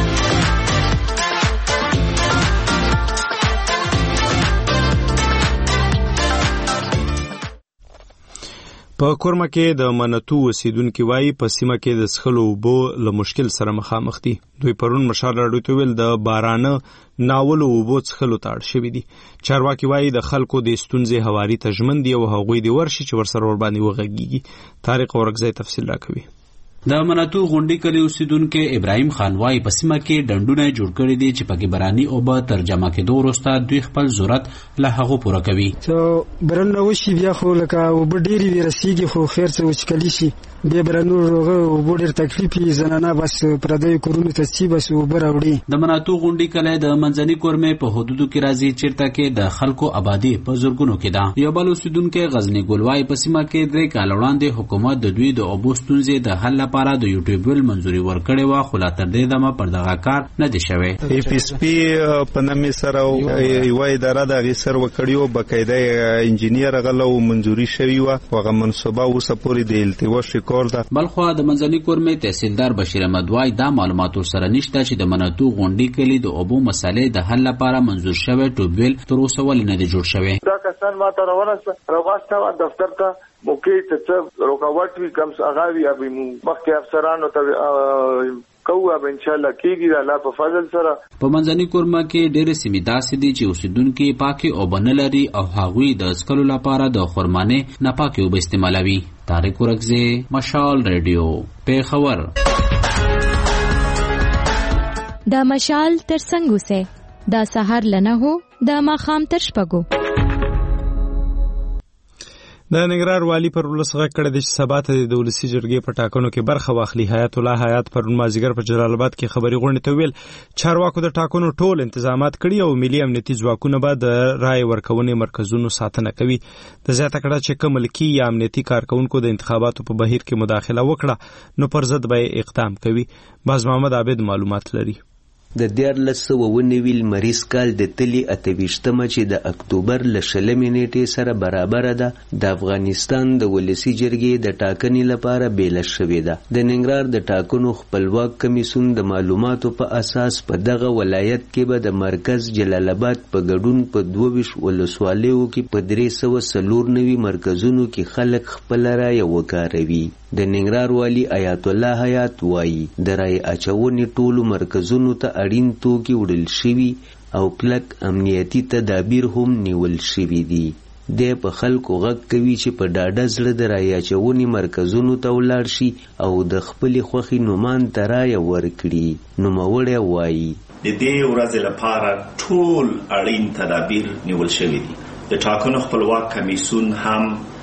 په کورمه کې د منتو اوسیدونکو وایي په سیمه کې د څښلو اوبو له مشکل سره مخامخ دي. دوی پرون مشال راډیو ته ویل د بارانه ناولو اوبو څښلو ته اړ شوي دي. چارواکي وایي د خلکو د ستونزې هواري ته ژمن دي او هغوی د ورشي چې ورسره ورباندې وغږیږي. طارق اورکزی تفصیل راکوي. د مناتو غونډې کلی اوسیدونکو ابراهیم خان وايي په سیمه کې ډنډونه جوړ کړي دي چې پکې براني اوبه ترجمه کېدو وروسته دوی خپل ضرورت له هغو پوره کوي. څو برنه وشي بیا خو لکه وب ډېری ورسیږي خو خیر څه وچکلی شي بیا برنو روغه وب ډېر تکلیف یې زنانه بس پردی کورونو ته چې بس وب راوړي. د مناتو غونډې کلی د منځني کورمې په حدودو کې راځي چیرته کې د خلکو آبادی په زورګونو کې ده. یو بل اوسیدونکو غزنی ګلوای په سیمه کې درې کال وړاندې حکومت د دوی د اوبو ستونزې د حل لپاره د یوټیوب ول منځوري ورکړې و خو لا تر دې دمه پر دغه کار نه دی شوی. ای پی اس پی په نامه سره یو اداره د غیسر وکړیو بقاعده انجینیر غلو منځوري شوی و هغه منصوبه اوسه پوری د التوا شکول ده. بلخو د منځني کورمې تحصیلدار بشیر احمد وای دا معلومات سره نشته چې د مناتو غونډې کلی د اوبو مسلې د حل لپاره منځور شوی ټوبویل تر اوسه ولې نه دی جوړ شوی. دا کسان ما ته روانه راوسته دفتر ته موکې ته څه رکاوټ وی کم هغه وی ابي مخکې افسرانو ته کوه به ان شاء الله کېږي د الله په فضل سره. په منځني کورمه کې ډېر سیمې داسې دي چې اوسیدونکو پاکي او بنلري او هغوی د څښلو لپاره د خرمانه ناپاکي اوبه استعمالوي. طارق اورکزی مشال ریډیو پیښور. دا مشال تر څنګه سه دا سحر لنه هو دا ماخام تر شپګو. د ننګرهار والی پر ولسغه کړه د سبا ته د ولسی جرګې په ټاکنو کې برخه واخلي. حیات الله حیات پر مازیګر په جلال آباد کې خبري غونډه ته ویل چارواکو د ټاکنو ټول تنظیمات کړي او ملي امنیتي ځواکونه به د رای ورکونې مرکزونو ساتنه کوي. د زیاته کړه چې کوم ملکی یا امنیتي کارکونکو د انتخاباتو په بهیر کې مداخله وکړه نو پر ضد به اقدام کوي. باز محمد عابد معلومات لري. د دیارلس سوه ونوي لمریز کال د تلي اته ویشتمه چې د اکتوبر له شلمې نیټې سره برابره ده د افغانستان د ولسي جرګې د ټاکنې لپاره بیله شوې ده. د ننګرهار د ټاکنو خپلواک کمیسیون د معلوماتو په اساس په دغه ولایت کې به د مرکز جلال آباد په ګډون په دوه ویشت ولسوالیو کې په درې سوه څلور نوي مرکزونو کې خلک خپل رایه وکاروي. د ننګرهار والی حیات الله حیات وایي د رای اچونې ټولو مرکزونو ته اړین توکي وړل شوي او کلک امنیتي تدابیر هم نیول شوي دي. دی په خلکو غږ کوي چې په ډاډه زړه د رای اچونې مرکزونو ته ولاړ شي او د خپلې خوښې نومان ته رایه ورکړي. نوموړی وایي د دې ورځې لپاره ټول اړین تدابیر نیول شوي دي. د ټاکنو خپلواک کمیسیون هم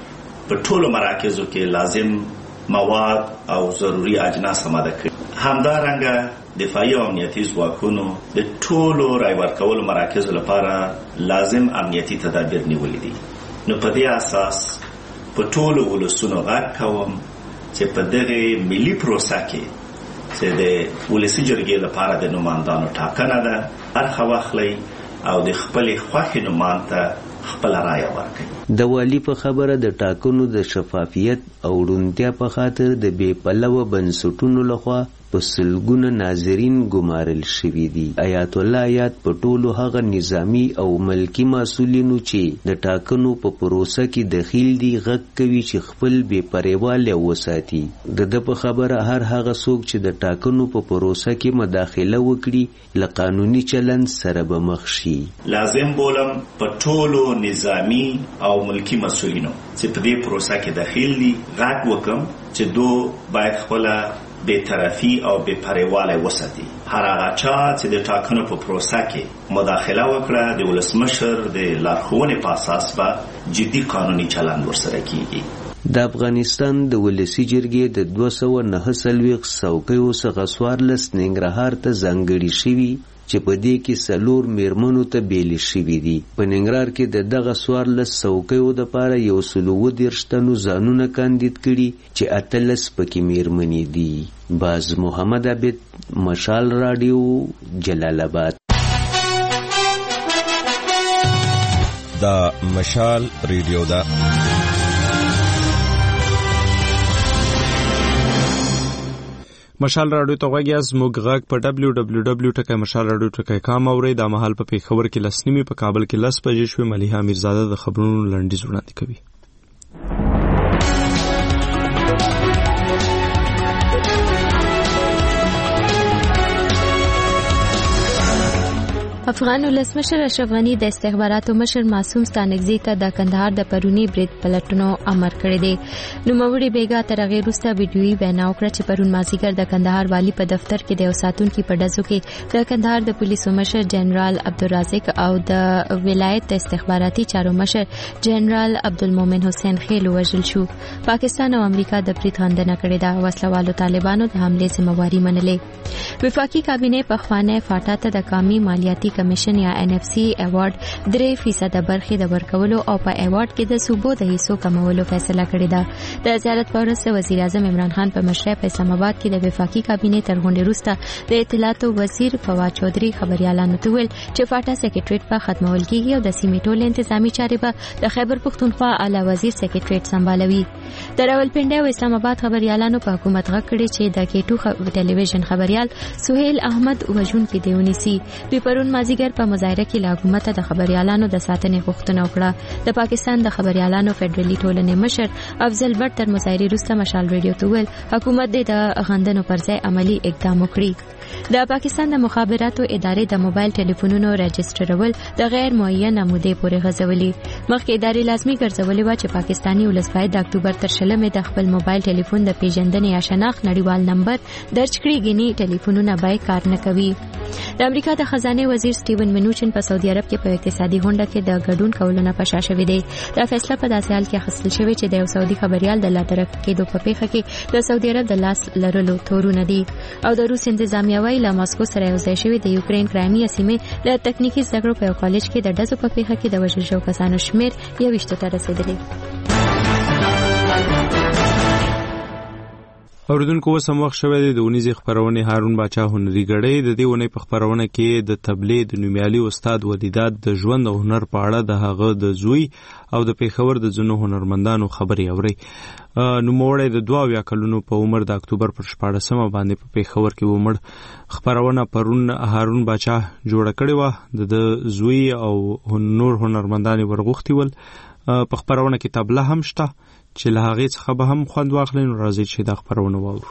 په ټولو مراکزو کې لازم مواد او ضروري اجناس آماده کړي. همدارنګه دفاعي او امنیتي ځواکونو د ټولو رای ورکولو مراکزو لپاره لازم امنیتي تدابیر نیولي دي. نو په دې اساس په ټولو ولسونو غږ کوم چې په دغه ملي پروسه کې چې د ولسي جرګې لپاره د نوماندانو ټاکنه ده برخه واخلي او د خپل خوښې نومان ته خپل رایه ورکړي. د والی په خبره د ټاکنو د شفافیت او روڼتیا په خاطر د بې پلوه بنسټونو لخوا په سلګونه ناظرین ګمارل شوي دي. حیات الله حیات په ټولو هغه نظامی او ملکی مسؤلینو چې د ټاکنو په پروسه کې دخیل دي غږ کوي چې خپل بې پرواله وساتي. د د په خبره هر هغه څوک چې د ټاکنو په پروسه کې مداخله وکړي له قانوني چلند سره به مخ شي. لازم بولم په ټولو نظامی او ملکی مسؤلینو چې په دې پروسه کې دخیل دي غږ وکم چې دو باید خپل بے طرفی او بے پرواله وساتي. هر هغه چا چې د ټاکنو په پروسه کې مداخله وکړه د ولسمشر د لارښوونې په اساس به جدي قانوني چلند ورسره کیږي. د افغانستان د ولسی جرګې د دوه سوه نهه څلوېښت څوکیو څخه څوارلس ننګرهار ته ځانګړي شوي چې په دې کې څلور میرمنو ته بیلې شوي دي. په ننګرهار کې د دغه څوارلس څوکیو دپاره یو سل اووه دېرش تنو ځانونه کاندید کړي چې اتلس پکې میرمنې دي. باز محمد عابد، مشال راډیو، جلال آباد. دا مشال ریډیو دا مشال راډیو ته غوږ یاست. موږ غږ په ډبلیو ډبلیو ډبلیو ټکی مشال راډیو ټکی کام اورئ. دا مهال په پېښور کې لس نیمې، په کابل کې لس بجې شوې. ملیحه میرزاده د خبرونو لنډیز وړاندې کوي. افغان ولسمشر اشرف غنی د استخباراتو مشر معصوم ستانکزي ته د کندهار د پرونی برید پلټنو امر کړی دی. نوموړي بیګا تر هغې وروسته ویډیويي وینا وکړه چې پرون مازدیګر د کندهار والي په دفتر کې د یو ساتونکي په ډزو کې د کندهار د پولیسو مشر جنرال عبدالرازق او د ولایت د استخباراتي چارو مشر جنرال عبدالمومن حسین خیل وژل شو. پاکستان او امریکا د برید غندنه کړې ده. وسلوالو طالبانو د حملې ذمہواري منلې. وفاقي کابینه په خوانه فاټا ته د قومي مالیاتي کمیشن یا ان اف سی ایوارډ درې فیصد برخې د ورکولو او په ایوارډ کې د صوبو د حصو کمولو فیصله کړې ده. د زیارت په ورځ وزیر اعظم عمران خان په مشرۍ په اسلام آباد کې د وفاقي کابینه تر غونډې وروسته د اطلاعاتو وزیر فواد چودھری خبريالانو ته ویل چې فاټا سیکریټریټ په ختمول کېږي او د سیمې ټول انتظامی چارې به د خیبر پښتونخوا اعلی وزیر سیکریټریټ سمبالوي. د راولپنډي او اسلام آباد خبريالانو په حکومت غږ کړی چې د کېټو ټلویزیون خبريال سہیل احمد وژون کې دیونیسي په پرون مازیګر په مظاهره کې له حکومت د خبريالانو د ساتنې غوښتنه وکړه. د پاکستان د خبريالانو فدرالي ټولنې مشر افضل بټ تر مظاهرې وروسته مشال ریډیو ته ویل حکومت د غندنو پر ځای عملی اقدام وکړي. د پاکستان د مخابراتو ادارې د موبایل ټلیفونونو رجسټرول د غیر معینه مودې پورې غځولي. مخکې ادارې لازمي ګرځولې و چې پاکستاني ولس باید د اکتوبر تر شلمې د خپل موبایل ټلیفون د پیژندنې یا شناخت نړیوال نمبر درج کړي، ګینی ټلیفونونه باید کار نه کوي. د امریکا د خزانه وزیر سټیون منوچن په سعودي عرب کې په اقتصادي غونډه کې د ګډون کولو نه پشا شوی دی. دا فیصله په داسې حال کې اخیستل شوې چې د یو سعودي خبريال د لادرک کېدو په پیښه کې د سعودي عرب د لاس لرلو تورونه دي او د روس انتظامیه وايي له ماسکو سره یو ځای شوی د یوکرين کرایمیا سیمې له تکنیکی زده کړو په یو کالج کې د ډزو په پیښه کې د وژل شوو کسانو شمیر یوویشتو ته رسیدلی. اوریدونکو اوس هم وخت شوی دی د اونیزې خپرونې هارون باچا هنري ګړۍ. د دې اونۍ په خپرونه کې د تبلیغ د نومیالي استاد ولیدات د ژوند او هنر په اړه د هغه د زوی او د پېښور د ځینو هنرمندانو خبرې اورئ. نوموړی د دوه اویا کلونو په عمر د اکتوبر پر شپاړسمه باندې په پېښور کې ومړ. خپرونه پرون هارون باچا جوړه کړې وه. د زوی او نور هنرمندان یې ورغوښتي ول. په خپرونه کې تبله هم شته چې له هغې څخه به هم خوند واخلئ. نو راځئ چې دا خپرونه واورو.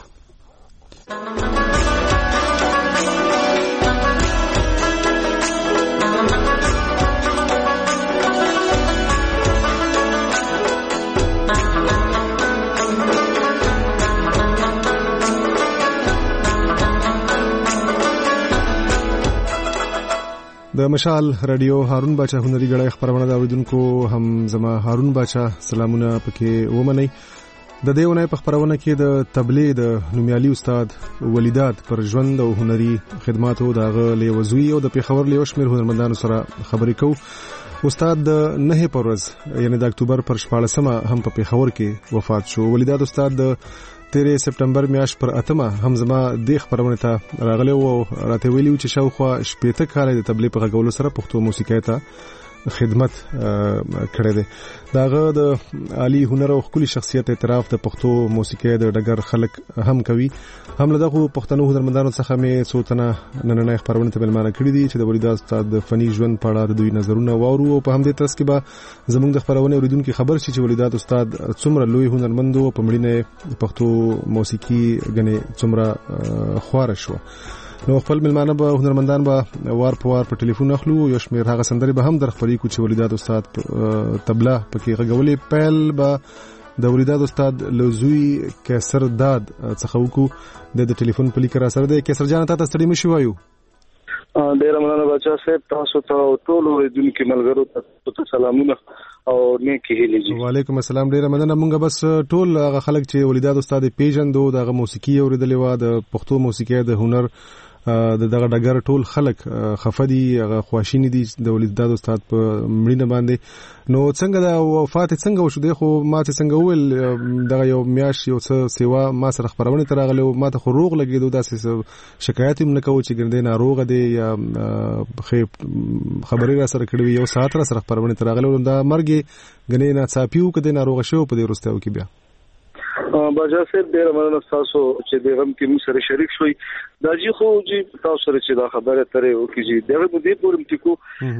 د مشال رادیو هارون باچا هنري ګړۍ خبرونه دا اوریدونکو هم زما هارون باچا سلامونه پکې ومنئ. د دې ونې په خبرونه کې د تبلیغ د نومیالي استاد ولیدات پر ژوند او هنري خدماتو دغه لیوزوی او د پېښور لیو شمیر هنرمندانو سره خبرې کوو. استاد د نه پر ورځ یعنی د اکتوبر پر شپاړسمه هم په پېښور کې وفات شو. ولیدات استاد د تیرې سپټمبر میاشت پر اتمه هم زما د خبرونه ته راغلی او راته ویلي چې شاوخوا شپېته کاله د تبلیغ په غوولو سره پښتو موسیقۍ ته خدمت کړی دی. داغه د عالی هنر او خپل شخصیت اعتراف د پښتو موسیقۍ د ډګر خلک هم کوي. هم له دغه پښتنو هنرمندانو څخه مې څوتنه نننۍ خبرونه ته ملمانه کړی دي چې د ولیدات استاد د فني ژوند په اړه د دوی نظرونه واورو او په همدې ترڅ کې به زموږ د خبرونه اوریدونکو خبر شي چې ولیدات استاد څومره لوی هنرمند او په مړینه پښتو موسیقي غنې څومره خوار شو. نو خپل ملمانه به هنرمندان به وار په وار په ټلیفون اخلو. یو شمیر هغه سندرې به هم در خپرې کو چې ولیدات استاد تبله پکې غږولې. پیل به د ولیدات استاد لوزوی کیسر داد څخه وکړو. د ټلیفون په لیک را سره د کیسر جان ته ستړي مشي وایو. ډیر مننه بچا صاحب، تاسو ته ټول اوریدونکو ملګرو ته سلامونه او نیکی هیلې. وعلیکم السلام. ډیر مننه. مونږ بس ټول هغه خلک چې ولیدات استاد پیژندو دغه موسیقي اوریدلې و د پښتو موسیقۍ د هنر د دغه ډګر ټول خلک خفدي هغه خواشینی دي د ولیداد استاد په مړینه باندې. نو څنګه دا وفات څنګه وشو دی؟ خو ما ته څنګه ویل دغه یو میاش یو څه سیوا ما سره خبرونه تر غلې او ما ته خو روغ لګیدو داسې شکایت هم نه کوو چې ګرځې ناروغه دی یا خبرې را سره کړې یو ساعت را سره خبرونه تر غلې دا مرګ غنې نه صافیو کده ناروغه شو په دې ورستاو کې بیا باجا صاحب ډیر مننه تاسو چې دغه کې موږ سره شریک شوي. دا جی خو جی تاسو سره چې دا خبره ترې وکړي چې دغه دې پورم ټکو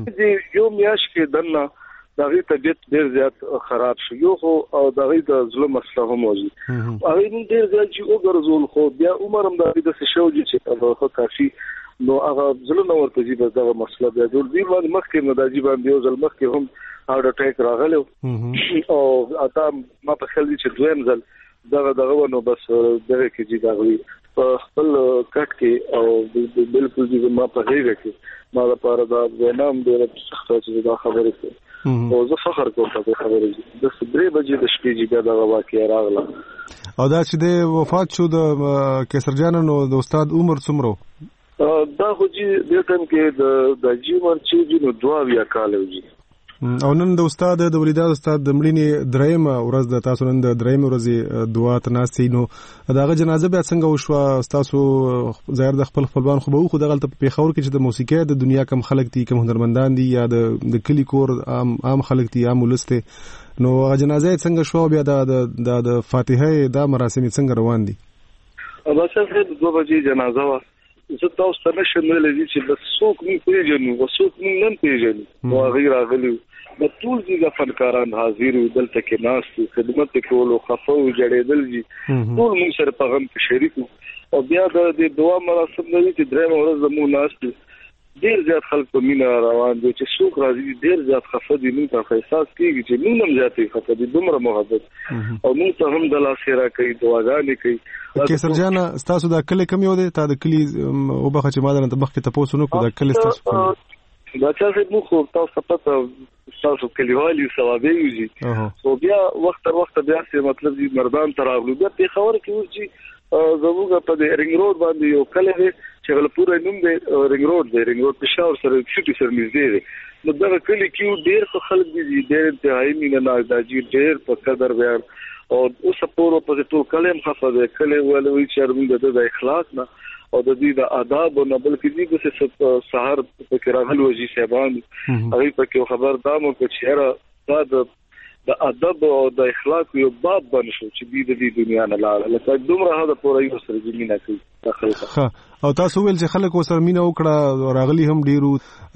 چې یو میاش کې دنه دغه طبيعت ډیر زیات خراب شو یو خو او دغه د ظلم مسله هم موجود هغه موږ ډیر زیات چې وګرځول خو بیا عمر هم د څه شو چې خو کافي نو هغه ظلم ورته جی بس دغه مسله بیا جوړ دی باندې مخکې نو د جی باندې یو ځل مخکې هم هارت اٹیک راغلی او اته ما په خل دي چې دویم ځل دغه دغه نو بس دغه کې چې دا په خپل کټ کې او بالکل دې ما په هیګه کې ما لپاره دا وینم ډېر سخت چې دا خبره کوي او زه فخر کوم په خبره دي د درې بجې د شپې چې دا واقعیا راغله. او دا چې د وفات شو د کیسر جان نو د استاد عمر څومره دا خو چې د ټیم کې د د جیمر چې نو دوا بیا کال وږي او نن د استاد د ولیداد استاد د مړینې دریم ورځ د تاسو نن د دریم ورځې دعا تناسي نو داغه جنازه بیا څنګه وشو؟ تاسو ظاهر د خپل خپلوان خو به خو دغه په پیښور کې چې د موسیقي د دنیا کم خلک دي کم هنرمندان دي یا د د کلی کور عام عام خلک دي عام ولسته نو جنازه څنګه شو بیا د د فاتحه د مراسم څنګه روان دي؟ او تاسو د دوه بجې جنازه وا زه تاسو ته نشم ویلی چې بس څوک مې پیژنو او څوک مې نه پیژني نو غیر راغلی د ټول ځای فنکاران حاضر وو دلته کې ناس خدمت کولو خفو جړېدل دي ټول موږ سره په غم کې شریک او بیا د دعا مراسم نه چې درې ورځې مو ناس ډیر زیات خلک په مینا روان دي چې څوک راځي ډیر زیات خفه دي موږ ته احساس کیږي چې موږ هم زیاتې خفه دي دومره محبت او موږ ته هم د لاسیرا کوي دعاګانې کوي. کیسر جان تاسو دا کلی کم یو دی تا د کلی او بخه چې ما درته مخکې تاسو نو کو دا کلی تاسو دا چې موږ خو تاسو پته تاسو کلیوالي ثوابي یوزي او بیا وخت تر وخت بیا څه مطلب دي مردان تراغلو بیا په خبر کې ورچی زموږ په رینګ روډ باندې یو کلی دی چې ول پورا نوم دی رینګ روډ دی رینګ روډ پېښور سره سټي سره نږدې دی نو دا کلی کې ډېر څه خلک دي ډېر انتهایی مینه ناک دي ډېر په قدر بیان او اوس په اورو په ټول کلم خفه دی کلی ولوي چې موږ د اخلاص نه او د دې د آداب او بلکې دې څه سحر په کې راغلي وږي صاحبان هغه په کې خبر دامو په چیرې دا د ادب او د اخلاق یو باب بن شو چې دې د دنیا نه لاړ لکه دومره هدا پورې یو سره زمينه کوي ها او تاسو ویل چې خلک وسره مینه وکړه راغلي هم ډیرو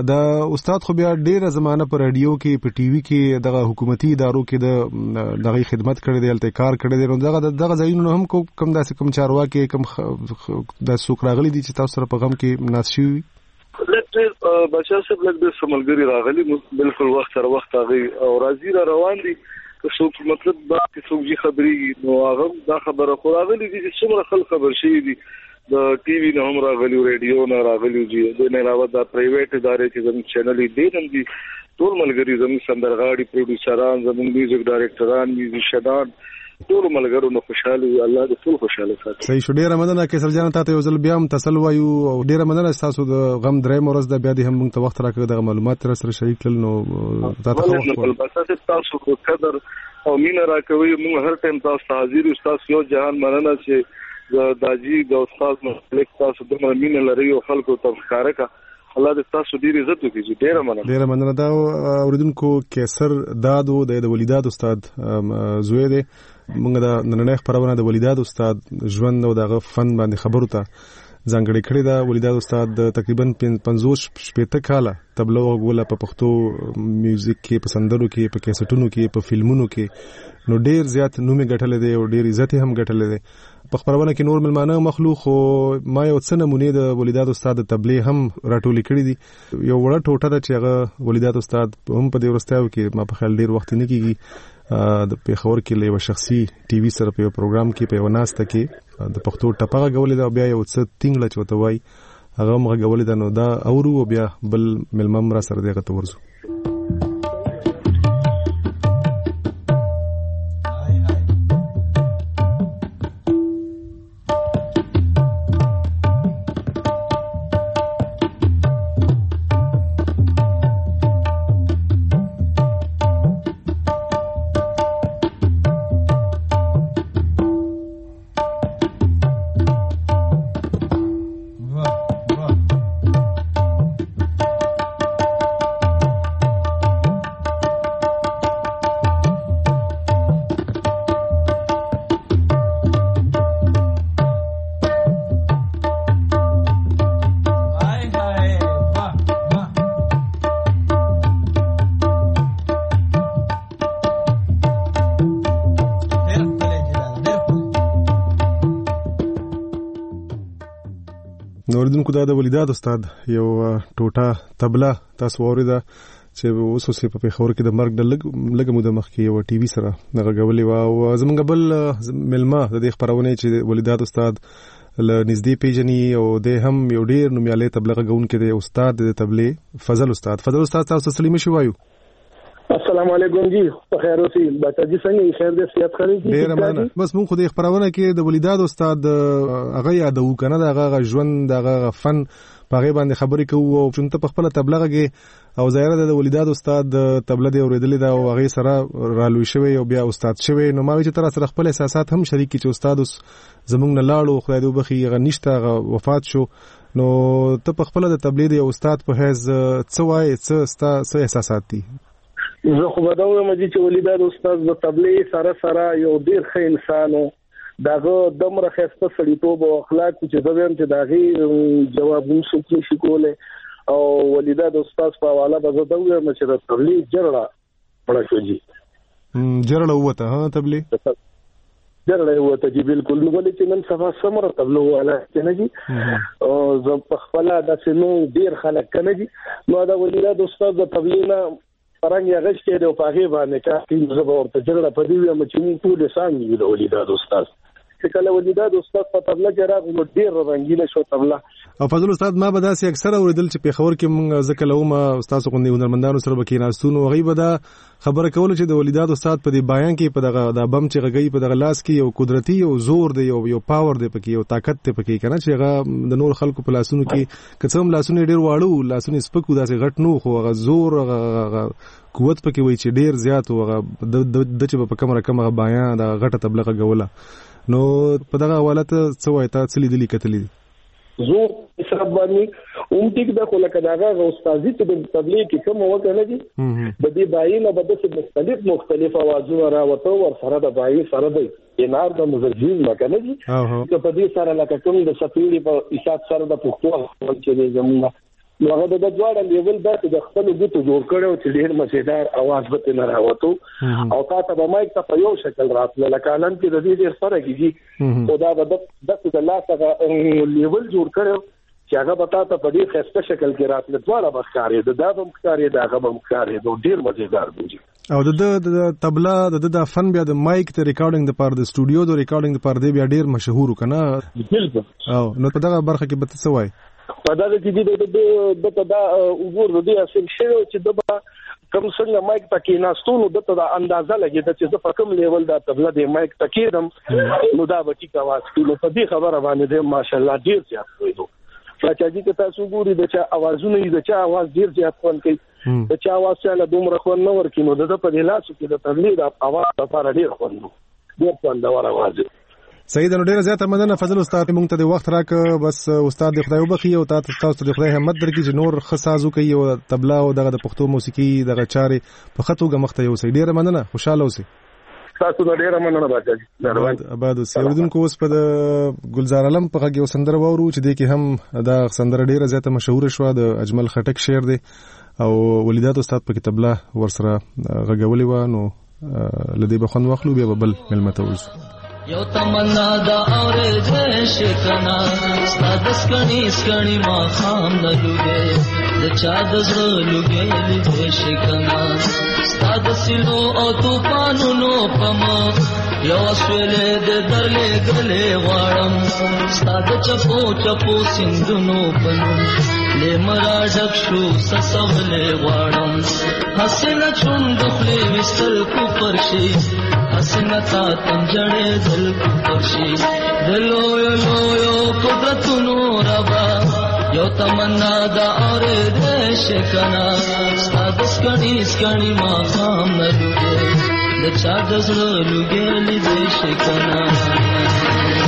د استاد خو بیا ډیره زمانہ پر رادیو کې په ټي وي کې دغه حکومتي ادارو کې د دغه خدمت کړي دی الته کار کړي دی نو دغه دغه ځایونه هم کوم داسې کوم چارواکي کوم د سوق راغلي دي چې تاسو سره په غم کې ناشي لکه بچا صاحب لکه د سملګری راغلي بالکل وخت سره وخت هغه او راځي را روان دي که څوک مطلب دا چې څوک جی خبري نو هغه دا خبره خو راغلي دي چې څومره خلک خبر شي دي د ټي وي نه هم راغلي ریډیو نه راغلي دي د نه علاوه د پرایویټ ادارې چې زموږ چینل دي نن دي ټول ملګری زموږ سندرغاړي پروډوسران زموږ میوزیک ډایرکټران میوزیشنان ټول ملګرو نو خوشاله وي الله دې ټول خوشاله ساتي. صحیح شو ډیره مننه کیسر جان ته یو ځل بیا هم تسل وایو او ډیره مننه تاسو د غم درې مورز د بیا دې هم موږ ته وخت راکړه د معلومات تر سره شریک کړل نو تاسو خو تاسو خو قدر او مینا راکوي موږ هر ټیم تاسو حاضر یو تاسو یو جهان مننه چې د داجی د استاد ملک تاسو د مینا لري او خلکو ته ښکارا کا الله دې تاسو ډیر عزت وکړي ډیره مننه ډیره مننه دا اوریدونکو کیسر دادو د ولیداد استاد زوی دی موږ د نننې خبرونه د ولیداد استاد ژوند او دغه فن باندې خبرو ته ځانګړي کړی دا ولیداد استاد تقریبا پنځوس شپږ کاله تبلو غوله په پښتو میوزیک کې په سندرو کې په کیسټونو کې په فلمونو کې نو ډیر زیات نومې ګټلې دي او ډیر عزت هم ګټلې دي په خبرونه کې نور ملمانه مخلوق او ما یو څه نمونه د ولیداد استاد تبلیغ هم راټولې کړې دي یو وړه ټوټه ده چې هغه ولیداد استاد هم په دې ورستاو کې ما په خیال ډیر وخت نه کیږي د پیښور کې له شخصي ټي وي سره په یو پروګرام کې په وناسته کې د پښتو ټپه غولې دا بیا یو څه تینګل چوته وای هغه مغه غولې دا نو دا اورو بیا بل ملمم را سره دغه تورزو نوردونکو دا د ولیداد استاد یو ټوټه تبله تاسو اوریدا چې اوس اوسې په پیښور کې د مرګ د لږ لږ موده مخکې یو ټي وي سره غږولې وه او زمونږ بل مېلمه د دې خپرونې چې ولیداد استاد له نږدې پیژني او دی هم یو ډېر نومیالی تبله غږونکی دی استاد د تبلې فضل استاد فضل استاد تاسو سلامي شو وایو السلام علیکم جی په خیر اوسئ باچا جی څنګه خیر دې صحت خري ډېره مننه بس مونږ خو د خپرونه کې د ولیداد استاد هغه یادو کنه د هغه ژوند د هغه فن په هغې باندې خبرې کوو او چون ته په خپله تبله غږې او ظاهره ده د ولیداد استاد تبله دې اورېدلې ده او هغې سره رالوی شوی او بیا استاد شوی نو ما وایي چې ته را سره خپل احساسات هم شریک کړي چې استاد اوس زمونږ نه لاړو خدای دې وبخي هغه نشته هغه وفات شو نو ته په خپله د تبلې د یو استاد په حیث څه وایې څه ستا څه احساسات دي زه خو به دا وایم چې ولیداد استاد د تبلې سره سره یو ډېر ښه انسان و دغه دومره ښایسته سړیتوب او اخلاق چې زه وایم چې د هغې جواب هم څوک نشي کولی او ولیداد استاد په حواله به زه دا ووایم چې د تبلې جرړه مړه شو جي جرړه ووته ها تبلې جرړه ووته جي بالکل نو ولې چې نن سبا څومره تبله والا چې نه جي او زه په خپله داسې نو ډېر خلک که نه جي نو د ولیداد استاد د تبلې نه فرنګ یې غش کړی او په هغې باندې کار کوي زه به ورته جرړه په دې ویم چې مونږ ټولې څانګې یو د ولیداد استاد چې کله ولیداد استاد په تبله کې راغی نو ډېر رنګینه شو تبله او فضل استاد ما به داسې اکثره اورېدل چې پېښور کې مونږ زه کله ومه ستاسو غوندې هنرمندانو سره به کېناستو نو هغوی به دا خبره کوله چې د ولیداد استاد په دې بیان کې په دغه دا بم چې غږوي په دغه لاس کې یو قدرتي یو زور دی یو یو پاور دی پکې یو طاقت دی پکې که نه چې هغه د نور خلکو په لاسونو کې که څه هم لاسونه یې ډېر واړه لاسونه یې سپک و داسې غټ نه خو هغه زور هغه قوت پکې وایي چې ډېر زیات و هغه د چې به په کم رقم هغه بیان دغه غټه تبله غږوله نو په دغه حواله ته څه وایې تا څه لیدلي کتلي دي زور حساب باندې هم ټیک ده خو لکه د هغه استازي چې د تبلیغ کې کوم وکړه نه دي د دې بایي نه به داسې مختلف مختلف اوازونه راوته ورسره د بایي سره دی انار د مزرجین نه که نه دي که په دې سره لکه کوم د سفیري په حساب سره د پښتو چې دی زمونږ نو هغه د دواړه لیول داسې د خپلو ګوتو جوړ کړی و چې ډېر مزېدار اواز به ترې نه راوتو او تا ته به مایک ته په یو شکل راتله لکه هلند کې د دې ډېر فرق کېږي خو دا به داسې د لاس هغه لیول جوړ کړی و چې هغه به تا ته په ډېر ښایسته شکل کې راتله دواړه به ښکارېده دا به هم ښکارېده هغه به هم ښکارېده ډېر مزېدار دی او د د تبله د د فن بیا د مایک د ریکارډینګ دپاره د سټوډیو د ریکارډینګ دپاره دی بیا ډېر مشهور و که نه بلکل او نو په دغه برخه کې به ته څه وایې په دغه کې دې د ته دا وګور د دې حاصل شوی چې د به کوم څنګه مایک ته کېناستو نو دته دا اندازه لګېده چې زه په کوم لیول دا تبله د مایک ته کېدم نو دا به ټیک اواز کړي نو په دې خبره باندې دی ماشاءالله ډېر زیات پوهېدو باچا جي که تاسو ګورئ د چا اوازونه دي د چا اواز ډېر زیات خوند کوي د چا اواز چاله دومره خوند نه ورکوي نو د ده په دې لاسو کې د تبلې د اواز لپاره ډېر خوند و ډېر خوندور اواز دی صحیح ده نو ډېره زیاته مننه فضل استاد مونږ ته د وخت راکړه بس استاد د خدای وبخي او تاسو ته د خدای همت درکړي چې نور ښه ساز وکړي او تبله او دغه د پښتو موسیقي دغه چارې په ښه توګه مخته یوسئ ډېره مننه خوشحاله اوسئ تاسو ته ډېره مننه باچا آباد اوسئ اورېدونکو اوس په د گلزار عالم په غږ یو سندره واورو چې دې کې هم دا سندره ډېره زیاته مشهوره شوه د اجمل خټک شعر دی او ولیداد استاد پکې تبله ورسره غږولې وه نو له دې به خوند واخلو بیا به بل مېلمه ته ورځو یو تمنا دا اورې شکنا ستاد سکڼي سکڼي ما خام نه لوګې د چا د زړه لوګې لیدې شکنا ستاد سیلو او طوفانونو پما یو سویلې د درلې ګلې غواړم ستاد چپو چپو سندونو پنو لمرا ډک شو سسولې غواړم حسنه چوند خپل وستل کو پرشي حسنه تا تم جړې دل کو پرشي دلو یو لو قدرتونو ربا یو تمنا دا اورې د شکنا ستاد سکڼي سکڼي ما خام نه لوګې د چا د زړه لوګې لیدې شکنا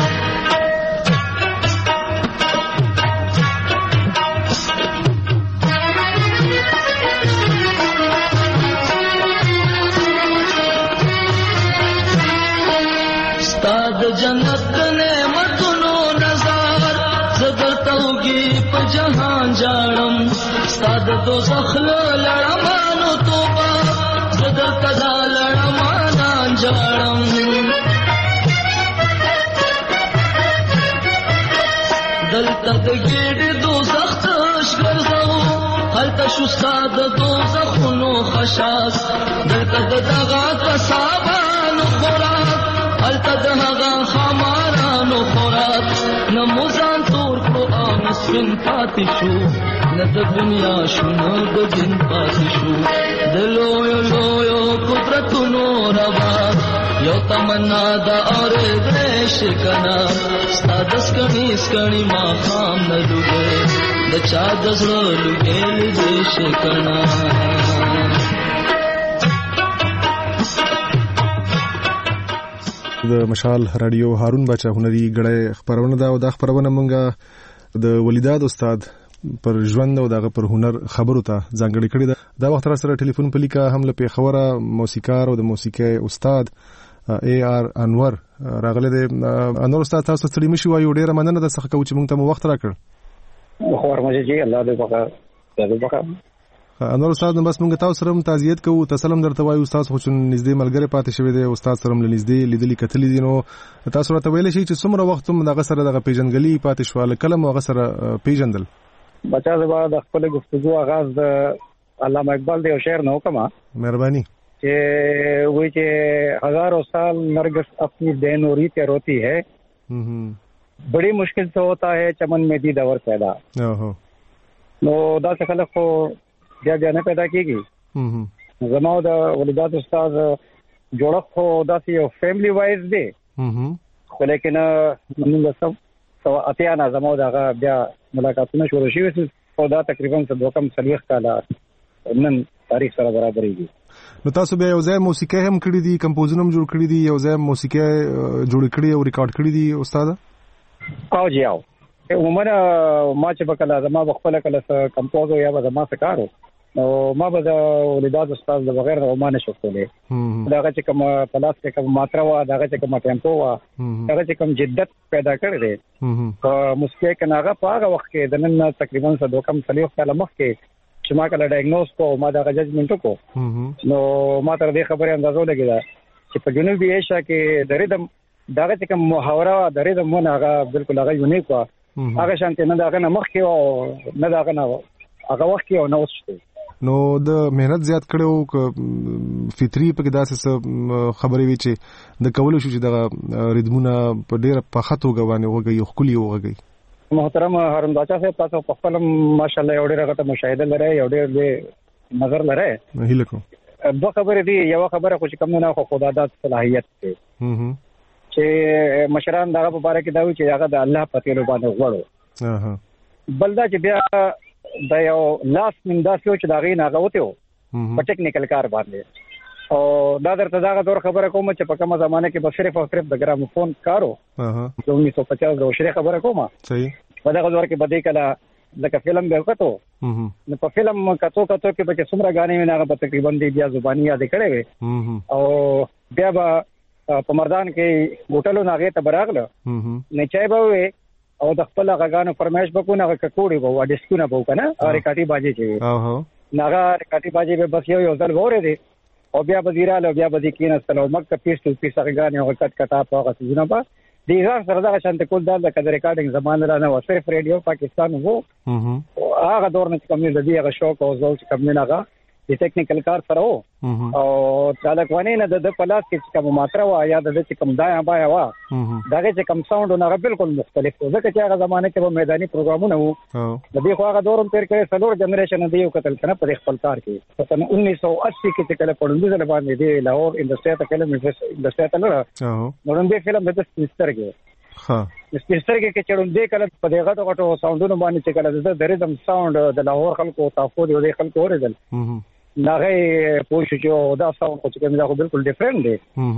جنت نعمتونو نظر زدر توگی په جهان جاړم ستاد دوزخ لړمانو توبه زدر تدا لړمان جاړم دلته دلته د ګېډې دوزخ تش ګرځو هلته شو ستا د دوزخونو خشاک دلته د دغه قصابانو خوراک هلته د هغه خمارانو خوراک نه مو ځان تور کړو او نه سپین پاتې شو نه د دنیا شو نه د دین پاتې شو د لویو لویو قدرتونو ربا یو تمنا دا اورېدلی شي کنه ستا د سکڼي سکڼي ماښام نه لوګې د چا د زړه لوګې لیدې شي کنه. د مشال رادیو هارون باچا هنري غړې خبرونه دا او دا خبرونه مونږه د ولیداد استاد پر ژوند او دغه پر هنر خبرو ته ځانګړي کړی دا دا وخت را سره ټلیفون په لیکه هم له پیښوره موسیقار او د موسیقي استاد اے آر انور راغله د انور استاد تاسو ستړي مشي وایو ډیره مننه د څخه کوم چې مونږ ته وخت راکړ. خو ورمجه جی الله دې بخا دې بخا انور استاد نو بس مونږ تاسو سره تعزیت کوو تسلیم درته وایو استاد خو چې نږدې ملګری پاتې شوی دی استاد سره نږدې لیدلې کتلې دي نو تاسو راته ویل شي چې څومره وخت هم دغه سره دغه پیژنګلي پاتې شو کلم هغه سره پیژندل. بچا زبا د خپل گفتگو آغاز د علامه اقبال دی او شعر نو کما مهرباني کہ وہی کہ ہزاروں سال نرگس اپنی دینوری تے روتی ہے بڑی مشکل سے ہوتا ہے چمن میں دی دور پیدا نو دا سے خلق کو بیا بیا نه پیدا کیږي زمو دا ولادت استاد جوړه خو دا سی فیملی وایز دی خو لیکن موږ سب سو اتیا نه زمو دا بیا ملاقاتونه شروع شي او دا تقریبا څه دوکم سلیخ کاله نن تاریخ سره برابرېږي. نو تاسو بیا یو ځای موسیقي هم کړی دي کمپوزونه هم جوړ کړی دي یو ځای موسیقي جوړ کړی او ریکارډ کړی دي استاد؟ او جی او عموما ما چې بکله زما بخپل کله کمپوز یا به زما څه کارو نو ما به د ولادت استاد د بغیر د عمان شو کولې داغه چې کوم پلاس کې کوم ماترا وا داغه چې کوم ټیمپو وا داغه چې کوم جدت پیدا کړی دی په موسیقي کې ناغه په هغه وخت کې د نن تقریبا څه دوکم سلیو کله مخ کې چې ما کله ډایګنوز کو ما دا ججمنټ کو نو ما تر دې خبره اندازو لګیدا چې په جنوبي ایشیا کې د ریدم داغه چې کوم محاوره د ریدم مون هغه بالکل هغه یونیک وا هغه شانته نه داغه نه مخ کې او نه داغه نه هغه وخت کې او نو شته نو د مهنت زیات کړو فطری په کې داسې خبرې وی چې د کولو شو چې د ریدمونه په ډیره په خطو غوانه وګي خولي وګي. محترم هارون باچا صاحب تاسو په خپل ماشاءالله یو ډیره غټه مشاهده لرئ یو ډیر نظر لرئ هیله کوم دوه خبرې دي یو خبره خو چې کوم نه خو خدادات صلاحیت دی چې مشران دغه په اړه کې دا وی چې هغه د الله په تیلو باندې غوړو بلدا چې بیا دا یو لاس من دا سوچ چې دا غي نه غوته په ټیکنیکل کار باندې او دا درته دا غوړ خبره کوم چې په کومه زمانه کې به صرف او صرف د ګراموفون کارو اها اونیس سو پچاس د شری خبره کوم صحیح په دا غوړ کې بده کله لکه فلم به وکړو نو په فلم کتو کتو کې به څومره غانې نه هغه تقریبا دی بیا زبانی یاد کړې وي او بیا به په مردان کې هوټلو ناغه ته براغله نه چای به وي او د خپل غاګانو فرمایش بکونه ککوړي وو ډیسکونه بو کنه ریکاټي باجی چې اوه ناغه ریکاټي باجی به بس یو یو ځل وره دي او بیا وزیراله بیا وزیر کینه سلام مکه پیسټو پیسه غاګانې او کټ کټا په غسونه با د ایران سره دا شانت کول دا د ریکارډینګ زمانه را نه و صرف ریډیو پاکستان وو هغه دور نه کوم نه دی هغه شوق او زول کوم نه هغه د ټیکنیکل کار سره وو او چالکوانی نه د پلاس کې کوم ماترا وا یا د چې کوم دایا بایا وا داګه چې کوم ساوند نه بالکل مختلف و ځکه چې هغه زمانه کې به میداني پروګرامونه وو د دې خو هغه دورم تیر کړي سلور جنریشن دی یو قتل کنه په خپل کار کې په انیس سو اسی کې چې کله پړوندې ځل باندې دی لاهور انډستری ته کله انډستری ته نه نو دې فلم د سپیستر کې ها سپیستر کې چې چړوندې کله په دغه غټو ساوندونو باندې چې کله د ریدم ساوند د لاهور خلکو تاسو د خلکو اوریدل ناغه پوښتنه چې دا ساوند چې کوم دا بالکل ډیفرنٹ دی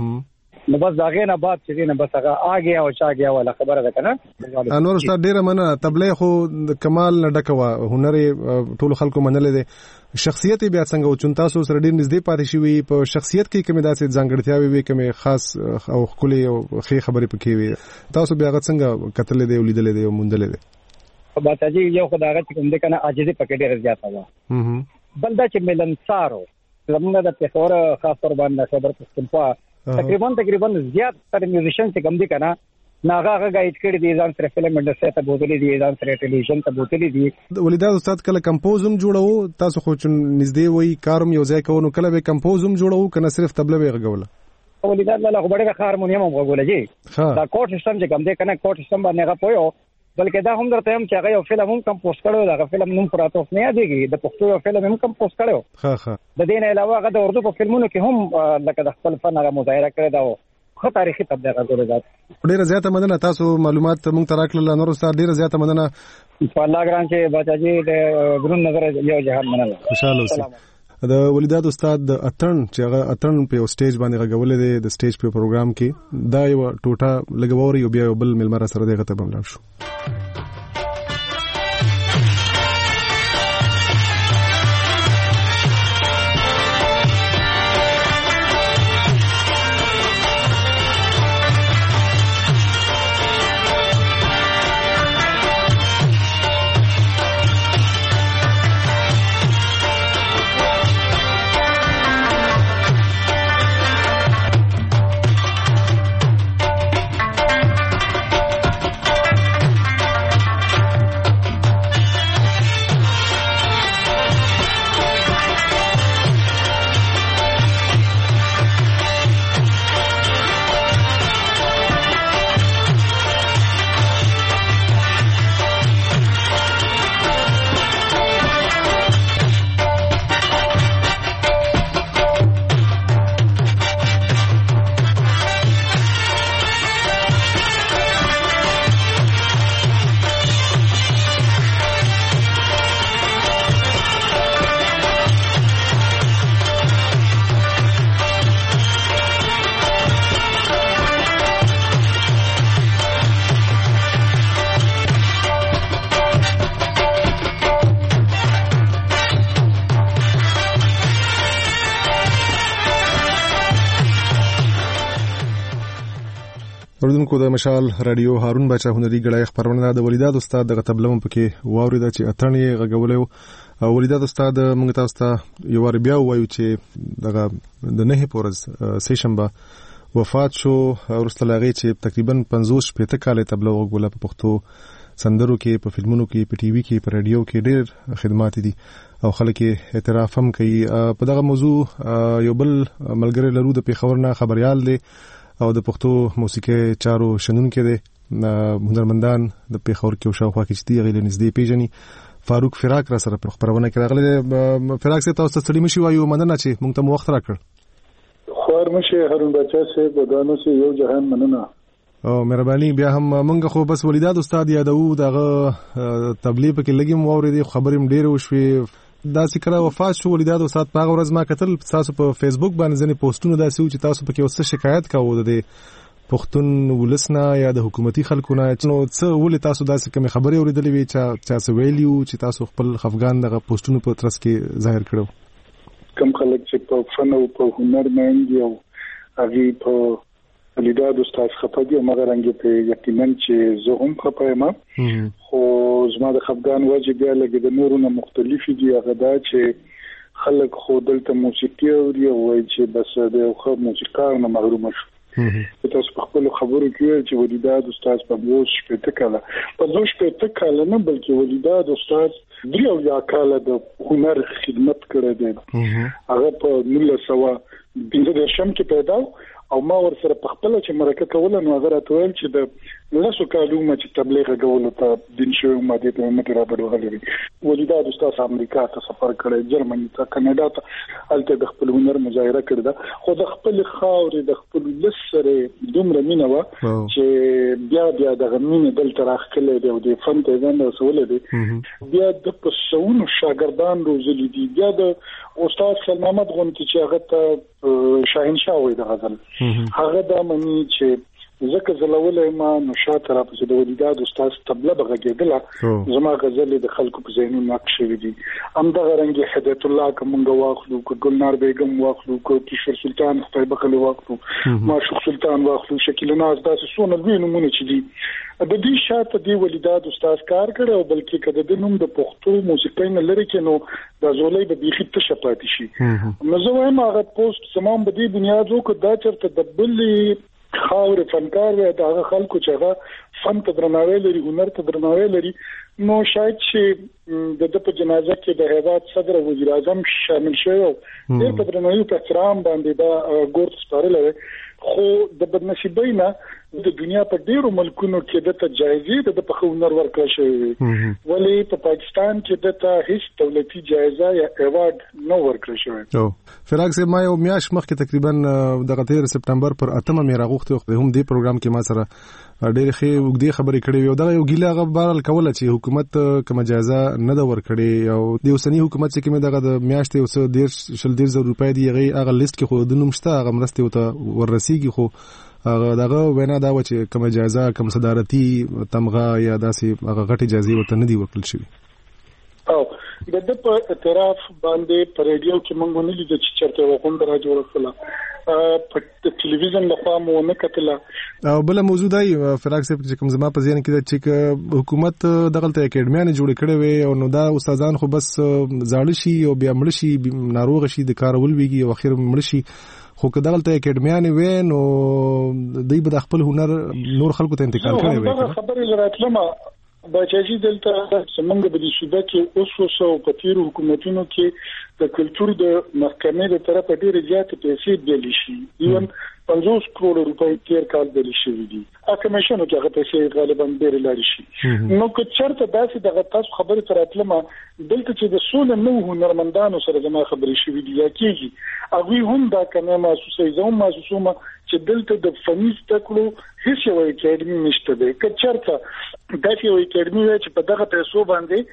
نو بس داغه نه بعد چې نه بس هغه اگې او چاګه ولا خبره ده کنه انور استاد ډیره مننه تبلیغ خو کمال نه ډکوا هنر ټول خلکو منل دي شخصیت بیا څنګه او چون تاسو سره ډیر نږدې پاتې شوی په شخصیت کې کومه داسې ځانګړتیاوي وي کومه خاص او خولي او خې خبرې پکې وي تاسو بیا څنګه کتل دي او لیدل دي او مونډل دي په تاجي یو خدای چې کوم د کنه عاجزي پکې ډیر زیاته و بلدا چې ملنسارو زمونږ د پیښور خاص تور باندې خبر پښتونخوا تقریبا تقریبا زیات تر میوزیشن چې کوم دي کنه ناغه گایډ کړی دی ځان سره فلم انډستری ته بوتلی دی ځان سره ټلویزیون ته بوتلی دی. ولیداد استاد کله کمپوزم جوړو تاسو خو چون نږدې وای کارم یو ځای کوو کله به کمپوزم جوړو کنه صرف طبله به غوله؟ ولیداد له غوړې هارمونیم هم غوله جی دا کوډ سیستم چې کوم دی کنه کوډ سیستم باندې هغه پویو بلکې دا هم درته هم چې هغه یو فلم هم کمپوز کړو دا فلم نوم پراته نه یادېږي د پښتو یو فلم هم کمپوز کړو. ها ها د دې نه علاوه هغه د اردو په فلمونو کې هم لکه د خپل فن هغه مظاهره کړی دا خو تاریخي تبلیغ غوړي دا ډیره زیاته مننه تاسو معلومات مونږ ته راکړل نور استاد ډیره زیاته مننه په الله ګران چې بچاجي د ګرون نظر یو جهان مننه خوشاله اوسئ. د ولیداد استاد د اتن چې هغه اتن په سټیج باندې غوړل دي د سټیج په پروګرام کې دا یو ټوټه لګوري او بیا یو بل ملمر سره دغه ته بملام شو. اوردونکو د مشال رادیو هارون بچا هنري غړای خبرونه د ولیداد استاد د غتبلم پکې واورید چې اتنې غغولې او ولیداد استاد موږ تاسو ته یو ور بیا وایو چې دغه د نه پورز سیشنبه وفات شو ورسته لاغي چې تقریبا پنځوس شپږ کال تبلیغ غوله په پښتو سندرو کې په فلمونو کې په ټي وي کې په رادیو کې ډېر خدمات دي او خلک اعتراف هم کوي په دغه موضوع. یو بل ملګری لرو د پیښور نه خبريال دی او د پښتو موسیقي چارو شنونکي دي هنرمندان د پیښور کې او شاوخوا کې چې دی غیر نږدې پیژني. فاروق فراق را سره په خبرونه کې راغلی. فراق سي تاسو ته ستړي مشي وایو مننه چې موږ ته وخت راکړ. خور مشه هارون بچا سي بدانو سي یو جهان مننه او مهرباني. بیا هم موږ خو بس ولیداد استاد یادو دغه تبلیغ کې لګیم واورې خبرې ډېر وشوي دا سکره وفات شو ولیداد استاد په ورځ ما کتل تاسو په فیسبوک باندې ځنې پوسټونه داسې و چې تاسو پکې اوسه شکایت کاوه د پښتون ولسنا یا د حکومتي خلکونه نو څه ولې تاسو داسې کوم خبرې اوریدلې وي چې تاسو ویلیو چې تاسو خپل خفغان دغه پوسټونه په ترڅ کې ظاهر کړو؟ کم خلک چې په فن او په هنر باندې او هغه په ولیداد استاد خپګي او مګر انګ په یقینا چې زه هم خپایم خو زما د خفغان وجه بیا لګي د نورونو مختلف دي هغه دا چې خلک خو دلته موسیقي اوري او چې بس د خو موسیقار نه محروم شو. تاسو په خپل خبرو کې چې ولیداد استاد په دوه شپږ کاله په دوه شپږ کاله نه بلکې ولیداد استاد دریو یا کاله د هنر خدمت کړی دی. هغه په نولس سوه پنځه شم کې پیدا او ما ور سره په خپل چې مرکه کوله نو هغه راټول چې د لاسو کالو چې تبلیغ غوول ته دین شو ماده ته متره بدوغلي. ولیداد استاد امریکا ته سفر کړی، جرمني ته، کاناډا ته، الته د خپل هنر مظاهره کړې خو د خپل خاورې د خپل لسره دومره مینه و چې بیا بیا د غمینه دل تر اخلي دی او د فن ته ځان رسول دی. بیا د پښونو شاګردان روزلي دي. بیا د استاد سلمان محمد غونتی چې هغه ته شاهنشاه وای د غزل هغه د منی چې زکه زلولې ما نو شاته را پسې د ولیداد استاد تبله بغږیدله زما غزل د خلکو په ذهنونو نقش شوی دي. ام د غرنګ هدایت الله کوم واخلو کو ګلنار بیگم واخلو کو کشور سلطان خپل بخل واخلو معشوق سلطان واخلو شکیل ناز داسې سونه وینمونه چې دي د دې شاته دی ولیداد استاد کار کړو بلکې کده د نوم د پښتو موسیقۍ نه لري کې نو د زولې به بيخي ته شپاتې شي. نو زه وایم هغه پوسټ سمام په دې بنیاد وکړه دا چرته د بلې خاور فنکار وي دا خلکو چې هغه فن ته درناوی لري هنر ته درناوی لري نو شاید چې د د په جنازه کې د هیواد صدر وزیر اعظم شامل شوی ډېر په درناوي په احترام باندې دا ګورت سپارل خو د بدنصیبۍ نه د دنیا په ډیرو ملکونو کې د تجایزې د په هنر ورکړل شوی ولی په پاکستان کې د ته هیڅ دولتي جایزه یا ایوارډ نو ورکړل شوی او فراغ سه ما یو میاش مخکې تقریبا د غتیر سپټمبر پر اتمه مې راغوخته هم دې پروګرام کې ما سره ډېر ښه وګړي خبرې کړې وي دا یو ګیله غبرل کوله چې حکومت کوم جایزه نه دا ورکړي او د اوسنی حکومت چې کومه دغه د میاشتې اوس ډېر شل ډېر زر روپۍ دی هغه لیست کې خو د نومشته هغه مرسته وته ورسیږي خو هغه دغه وینا دا و چې کوم جایزه کوم صدارتي تمغه یا داسې هغه غټي جایزې وته نه دی ورکړل شوی او د د په اعتراف باندې په ریډیو کې مونږ نه لیدل چې چرته وغونډه را جوړه کړه په ټلویزیون لخوا مو نه کتله او بل موضوع دی فراغ صاحب چې کوم زما په ذهن کې چې حکومت دغلته اکیډمیانې جوړ کړې وي او نو دا استادان خو بس زاړه شي او بیا مړ شي ناروغ شي د کارول ویږي او اخر مړ شي خو که دغلته اکیډمیانې وي نو دوی به خپل هنر نور خلکو ته انتقال کړي وي خبرې راتلمه بچی دلته څنګه به د شوبه کې اوس اوس او په تیر حکومتونو کې د کلچر د محکمې د طرفه ډېر زیات پیسې دلی شي ایون پنځوس کروڑ روپۍ تیر کال دلی شي دي ا کمیشنو کې هغه پیسې غالبا ډېر لاري شي نو که چرته داسې دغه تاسو خبرې تر اتلمه دلته چې د سول نو هنرمندانو سره زما خبرې شوې دي یا کېږي هغه هم دا کنه محسوسه زوم محسوسه چې دلته د فني تکلو هیڅ یو اکیډمي نشته ده که چرته داسې یو اکیډمي چې په دغه پیسو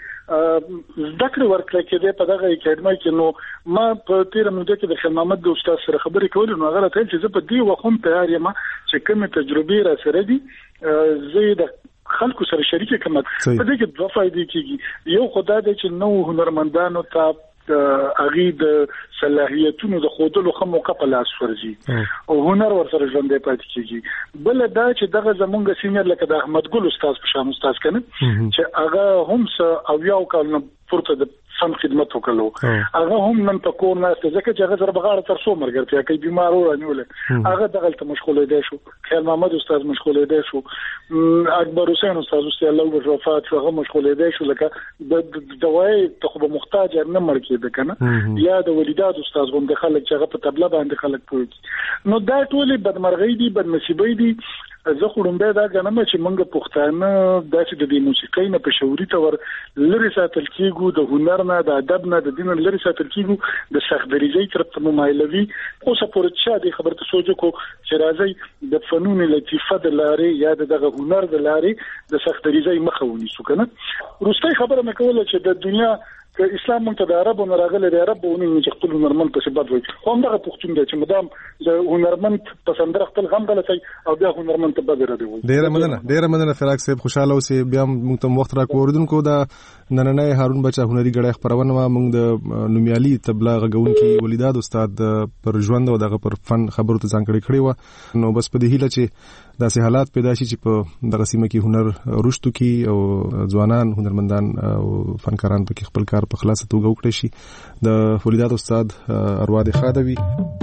باندې ذکر ورکړل کېده په دغه اکیډمي کې نو ما په تیر موده کې د خل محمد د استاد سره خبرې کولې نو هغه ته چې زه په دې وخت تیار یم چې کومه تجربه را سره دي زه د خلکو سره شریک کوم په دې کې دوه فائدې کیږي یو خدای دې چې نو هنرمندانو ته اغي د صلاحیتونو د خودلو خمو کپل اسورځي او هنر ورسره ژوندې پاتې کیږي بل دا چې دغه زمونږ سینیئر لکه د احمد ګل استاد په شان استاد کنه چې هغه هم س او یو کال نه پورته د فن خدمت وکړو هغه هم نن په کور نه ځکه چې هغه سره بغاړه تر څو مرګرتیا کوي بیمار و رانیول هغه دغه ته مشغول دی شو خیر محمد استاد مشغول دی شو اکبر حسین استاد استاد الله وفات هغه مشغول دی شو لکه د دوايي ته خو محتاج نه مړ کېده کنه یا د ولیدات استاد هم د خلک چې هغه په تبله باندې خلک پوي نو دا ټول بدمرغي دي بدنصیبي دي زه خورم دا غنم چې موږ پښتانه داسې د موسیقۍ نه په شعوري تور لری ساتل کیږو د هنر نه د ادب نه د دین لری ساتل کیږو د سختګریزي تر په ممایلوي او سپورت شاده خبرته سوچو کو چې راځي د فنون لطیفه د لارې یا دغه هنر د لارې د سختګریزي مخاوني سو کنه روستي خبره مې کوله چې د دنیا که اسلام مونږ ته د عربو نه راغلی دی عربونه چې خپل هنرمند په سبب وي خو همدغه پښتون دی چې مدام د هنرمند په سندره خپل غم غلطي او بیا هنرمند ته بدره دی ډیره مننه ډیره مننه فراق صاحب خوشاله اوسئ بیا موږ ته وخت راکوردونکو دا نننې هارون بچا هنري غړي خبرونه ما موږ د نومیالي تبلا غونکي ولیداد استاد پر ژوند او دغه پر فن خبرو ته ځانګړي کړی و نو بس په دې هیله چې داسې حالات پیدا شي چې په دغه سیمه کې هنر رشتو کې او ځوانان هنرمندان او فنکاران په خپل کار په خلاصه توګه وکړي شي د ولیداد استاد اروا د خادوي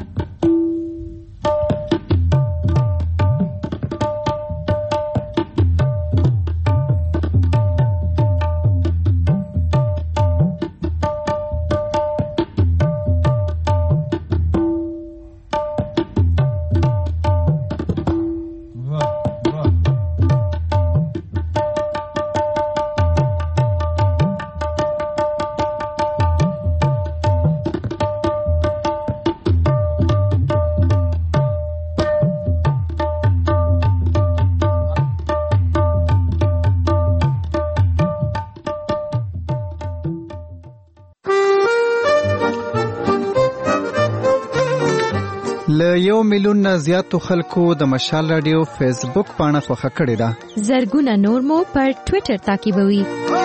یو میلیون نه زیاتو خلکو د مشال رادیو فیسبوک پاڼه خوښه کړې ده زرګونه نور مو پر ټوئیټر تعقیبوي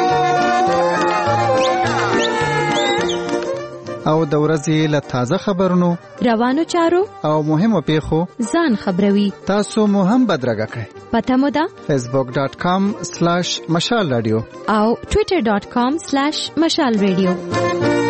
او د ورځې له تازه خبرونو روانو چارو او مهمو پیښو ځان خبروي تاسو مو هم بدرګه کړئ پته مو ده فیسبوک ډاٹ کام سلیش مشال رادیو او ټوئیټر ډاٹ کام سلیش مشال رادیو